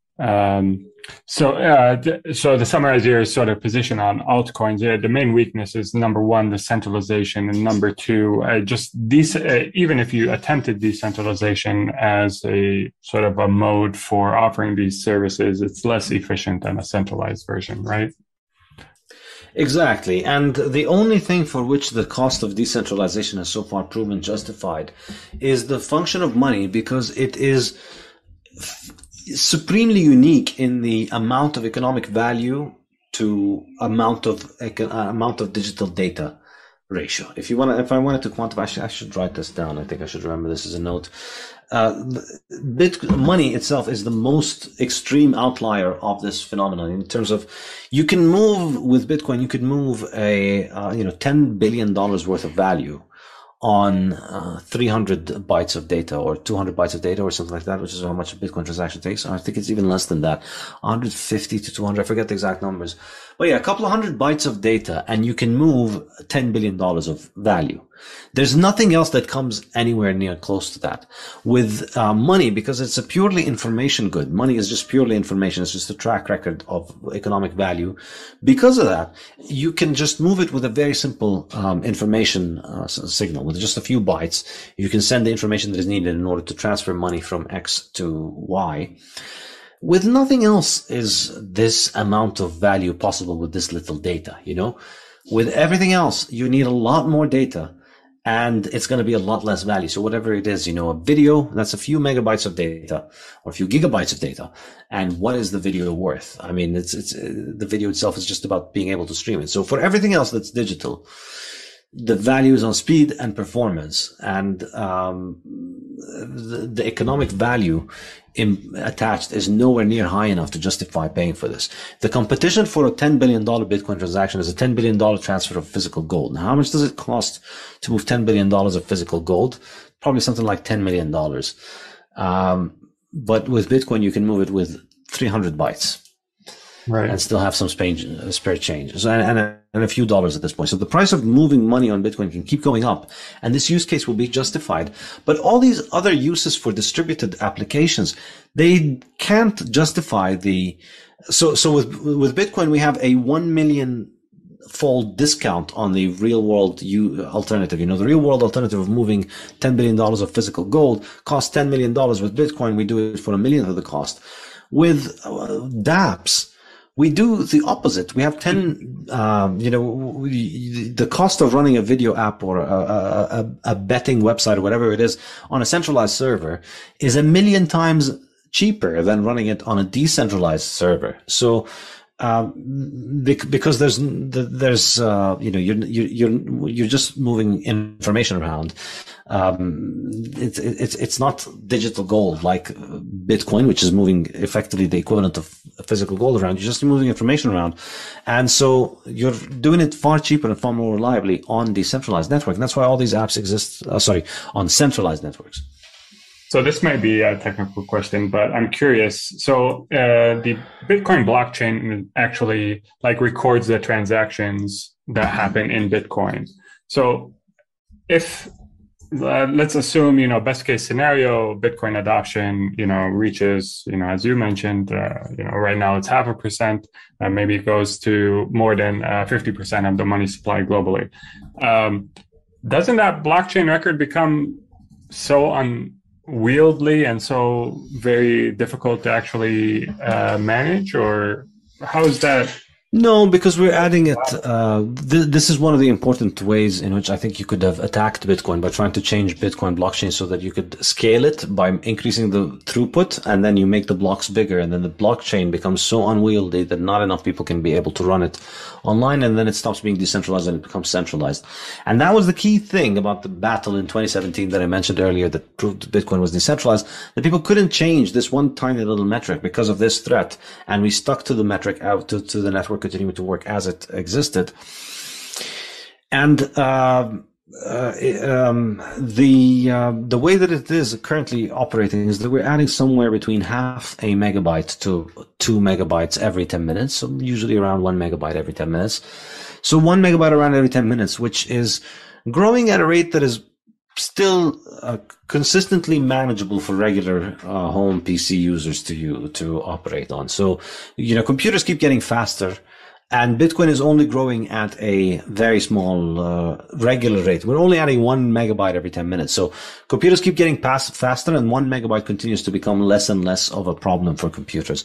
Um, so, uh, th- so to summarize your sort of position on altcoins, yeah, the main weakness is number one, the centralization, and number two, uh, just these, uh, even if you attempted decentralization as a sort of a mode for offering these services, it's less efficient than a centralized version, right? Exactly. And the only thing for which the cost of decentralization has so far proven justified is the function of money, because it is f- supremely unique in the amount of economic value to amount of uh, amount of digital data ratio. If you want to, if I wanted to quantify, I should, I should write this down. I think I should remember this as a note. Uh, bit money itself is the most extreme outlier of this phenomenon in terms of you can move with Bitcoin. You could move a uh, you know ten billion dollars worth of value on uh, three hundred bytes of data or two hundred bytes of data or something like that, which is how much a Bitcoin transaction takes. I think it's even less than that, one hundred fifty to two hundred. I forget the exact numbers. But yeah, a couple of hundred bytes of data and you can move ten billion dollars of value. There's nothing else that comes anywhere near close to that. With uh, money, because it's a purely information good. Money is just purely information. It's just a track record of economic value. Because of that, you can just move it with a very simple um, information uh, signal. With just a few bytes, you can send the information that is needed in order to transfer money from X to Y. With nothing else is this amount of value possible with this little data, you know? With everything else, you need a lot more data. And it's going to be a lot less value. So whatever it is, you know, a video, that's a few megabytes of data or a few gigabytes of data. And what is the video worth? I mean, it's, it's, uh, the video itself is just about being able to stream it. So for everything else that's digital, the value is on speed and performance, and um, the, the economic value in, attached is nowhere near high enough to justify paying for this. The competition for a ten billion dollars Bitcoin transaction is a ten billion dollars transfer of physical gold. Now, how much does it cost to move ten billion dollars of physical gold? Probably something like ten million dollars. Um, but with Bitcoin, you can move it with three hundred bytes. Right. And still have some spare change, so, and, and, and a few dollars at this point. So the price of moving money on Bitcoin can keep going up, and this use case will be justified. But all these other uses for distributed applications, they can't justify the. So so with with Bitcoin, we have a one million fold discount on the real world alternative. You know, the real world alternative of moving ten billion dollars of physical gold costs ten million dollars. With Bitcoin, we do it for a millionth of the cost. With uh, dApps, we do the opposite. We have ten, um, you know, we, the cost of running a video app or a, a, a betting website or whatever it is on a centralized server is a million times cheaper than running it on a decentralized server. So Um, because there's, there's, uh, you know, you're, you're, you're just moving information around. Um, it's, it's, it's not digital gold like Bitcoin, which is moving effectively the equivalent of physical gold around. You're just moving information around. And so you're doing it far cheaper and far more reliably on decentralized network. And that's why all these apps exist, uh, sorry, on centralized networks. So this may be a technical question, but I'm curious. So uh, the Bitcoin blockchain actually like records the transactions that happen in Bitcoin. So if uh, let's assume, you know, best case scenario, Bitcoin adoption, you know, reaches, you know, as you mentioned, uh, you know, right now it's half a percent, uh, maybe it goes to more than uh, fifty percent of the money supply globally. Um, doesn't that blockchain record become so un unwieldy and so very difficult to actually uh, manage, or how is that? No, because we're adding it. Uh, th- this is one of the important ways in which I think you could have attacked Bitcoin by trying to change Bitcoin blockchain so that you could scale it by increasing the throughput, and then you make the blocks bigger, and then the blockchain becomes so unwieldy that not enough people can be able to run it online, and then it stops being decentralized and it becomes centralized. And that was the key thing about the battle in twenty seventeen that I mentioned earlier that proved Bitcoin was decentralized, that people couldn't change this one tiny little metric because of this threat, and we stuck to the metric out to, to the network continuing to work as it existed. And uh, uh, um, the uh, the way that it is currently operating is that we're adding somewhere between half a megabyte to two megabytes every ten minutes, so usually around one megabyte every ten minutes. So one megabyte around every ten minutes, which is growing at a rate that is still uh, consistently manageable for regular uh, home P C users to you to operate on. So, you know, computers keep getting faster, and Bitcoin is only growing at a very small uh, regular rate. We're only adding one megabyte every ten minutes. So computers keep getting past faster, and one megabyte continues to become less and less of a problem for computers.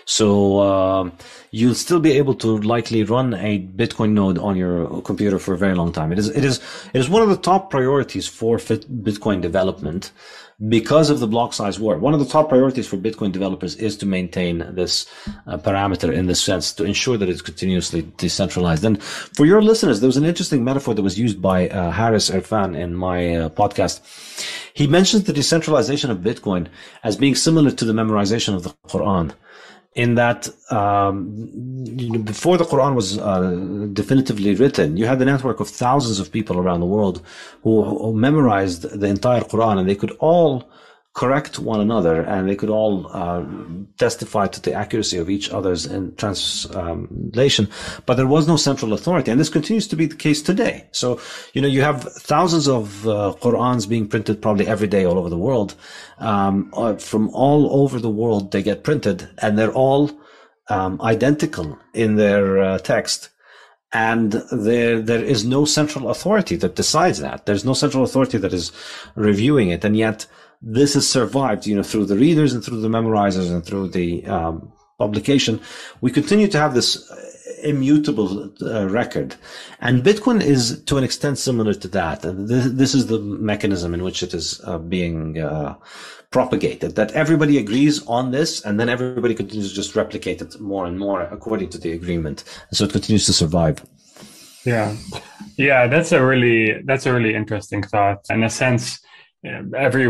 So uh, you'll still be able to likely run a Bitcoin node on your computer for a very long time. It is, it is, it is one of the top priorities for Bitcoin development. Because of the block size war, one of the top priorities for Bitcoin developers is to maintain this uh, parameter in this sense, to ensure that it's continuously decentralized. And for your listeners, there was an interesting metaphor that was used by uh, Haris Irfan in my uh, podcast. He mentions the decentralization of Bitcoin as being similar to the memorization of the Quran, in that um, you know, before the Quran was uh, definitively written, you had a network of thousands of people around the world who, who memorized the entire Quran, and they could all correct one another, and they could all uh, testify to the accuracy of each other's in translation. But there was no central authority, and this continues to be the case today. So, you know, you have thousands of uh, Qur'ans being printed probably every day all over the world. Um, uh, from all over the world, they get printed, and they're all um, identical in their uh, text. And there, there is no central authority that decides that. There's no central authority that is reviewing it, and yet this has survived, you know, through the readers and through the memorizers and through the um, publication. We continue to have this immutable uh, record. And Bitcoin is, to an extent, similar to that. And this, this is the mechanism in which it is uh, being uh, propagated, that everybody agrees on this, and then everybody continues to just replicate it more and more according to the agreement. And so it continues to survive. Yeah. Yeah, that's a really, that's a really interesting thought. In a sense, every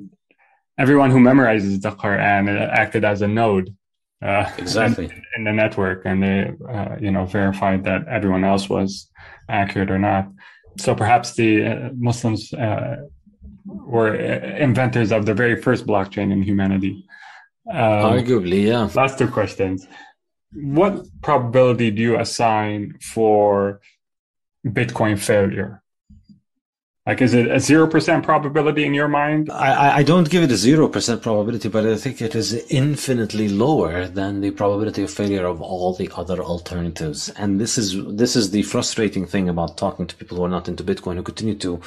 everyone who memorizes the Quran acted as a node uh, exactly in, in the network, and they uh, you know verified that everyone else was accurate or not. So perhaps the uh, Muslims uh, were inventors of the very first blockchain in humanity. Um, Arguably, yeah. Last two questions. What probability do you assign for Bitcoin failure? Like, is it a zero percent probability in your mind? I, I don't give it a zero percent probability, but I think it is infinitely lower than the probability of failure of all the other alternatives. And this is, this is the frustrating thing about talking to people who are not into Bitcoin, who continue to,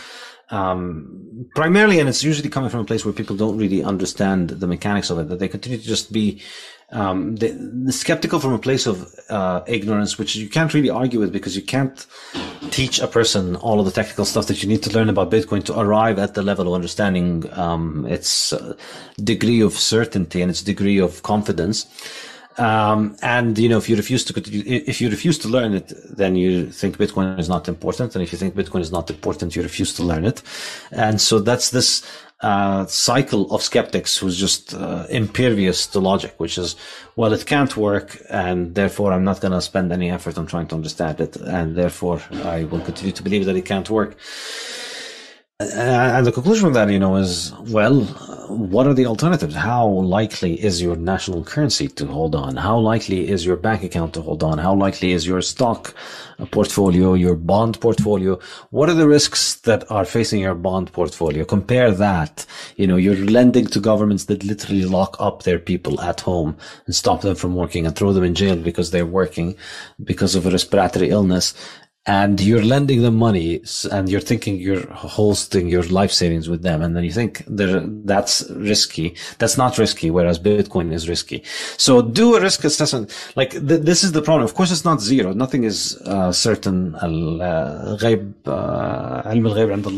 um, primarily, and it's usually coming from a place where people don't really understand the mechanics of it, that they continue to just be, um, the, the skeptical from a place of, uh, ignorance, which you can't really argue with, because you can't teach a person all of the technical stuff that you need to learn about Bitcoin to arrive at the level of understanding, um, its uh, degree of certainty and its degree of confidence. Um, and, you know, if you refuse to, if you refuse to learn it, then you think Bitcoin is not important. And if you think Bitcoin is not important, you refuse to learn it. And so that's this, uh, cycle of skeptics who's just, uh, impervious to logic, which is, well, it can't work. And therefore I'm not going to spend any effort on trying to understand it. And therefore I will continue to believe that it can't work. And the conclusion from that, you know, is, well, what are the alternatives? How likely is your national currency to hold on? How likely is your bank account to hold on? How likely is your stock portfolio, your bond portfolio? What are the risks that are facing your bond portfolio? Compare that. You know, you're lending to governments that literally lock up their people at home and stop them from working and throw them in jail because they're working because of a respiratory illness. And you're lending them money and you're thinking you're hosting your life savings with them. And then you think that's risky. That's not risky, whereas Bitcoin is risky. So do a risk assessment. Like th- this is the problem. Of course, it's not zero. Nothing is uh, certain. Al-ghayb, ilm al-ghayb 'inda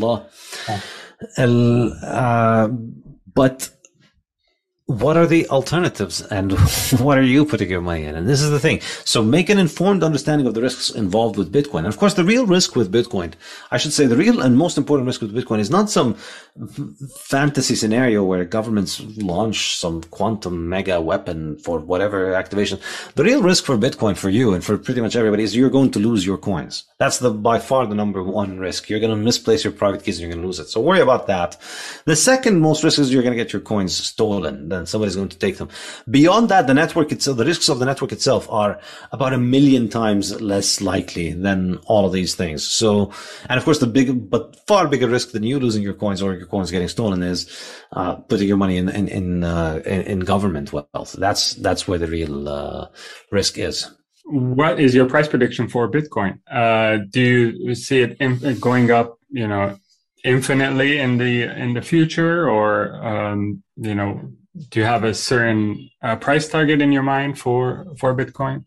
Allah. But what are the alternatives and what are you putting your money in? And this is the thing. So make an informed understanding of the risks involved with Bitcoin. And of course, the real risk with Bitcoin, I should say the real and most important risk with Bitcoin is not some fantasy scenario where governments launch some quantum mega weapon for whatever activation. The real risk for Bitcoin, for you and for pretty much everybody, is you're going to lose your coins. That's the by far the number one risk. You're going to misplace your private keys and you're going to lose it. So worry about that. The second most risk is you're going to get your coins stolen. And somebody's going to take them. Beyond that, the network itself, the risks of the network itself are about a million times less likely than all of these things. So, and of course, the big, but far bigger risk than you losing your coins or your coins getting stolen is uh, putting your money in in in, uh, in in government wealth. That's that's where the real uh, risk is. What is your price prediction for Bitcoin? Uh, do you see it in, going up? You know, infinitely in the in the future, or um, you know? Do you have a certain uh, price target in your mind for, for Bitcoin?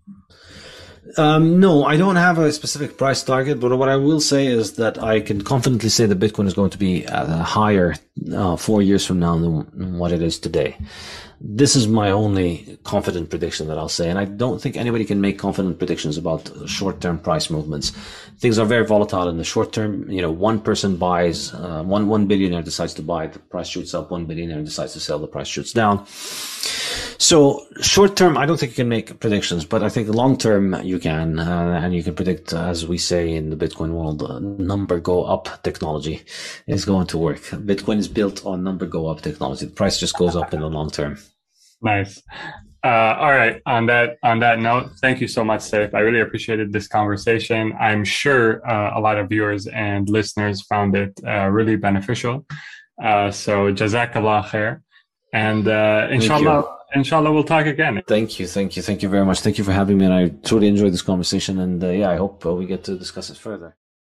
Um, no, I don't have a specific price target, but what I will say is that I can confidently say that Bitcoin is going to be uh, higher uh, four years from now than what it is today. This is my only confident prediction that I'll say. And I don't think anybody can make confident predictions about short-term price movements. Things are very volatile in the short term. You know, one person buys, uh, one, one billionaire decides to buy, the price shoots up, one billionaire decides to sell, the price shoots down. So short term, I don't think you can make predictions, but I think long term you can, uh, and you can predict, as we say in the Bitcoin world, uh, number go up technology is going to work. Bitcoin is built on number go up technology. The price just goes up in the long term. Nice. Uh, all right. On that, on that note, thank you so much, Saif. I really appreciated this conversation. I'm sure uh, a lot of viewers and listeners found it uh, really beneficial. Uh, so Jazakallah khair. And uh, inshallah, inshallah, we'll talk again. Thank you. Thank you. Thank you very much. Thank you for having me. And I truly enjoyed this conversation. And uh, yeah, I hope uh, we get to discuss it further.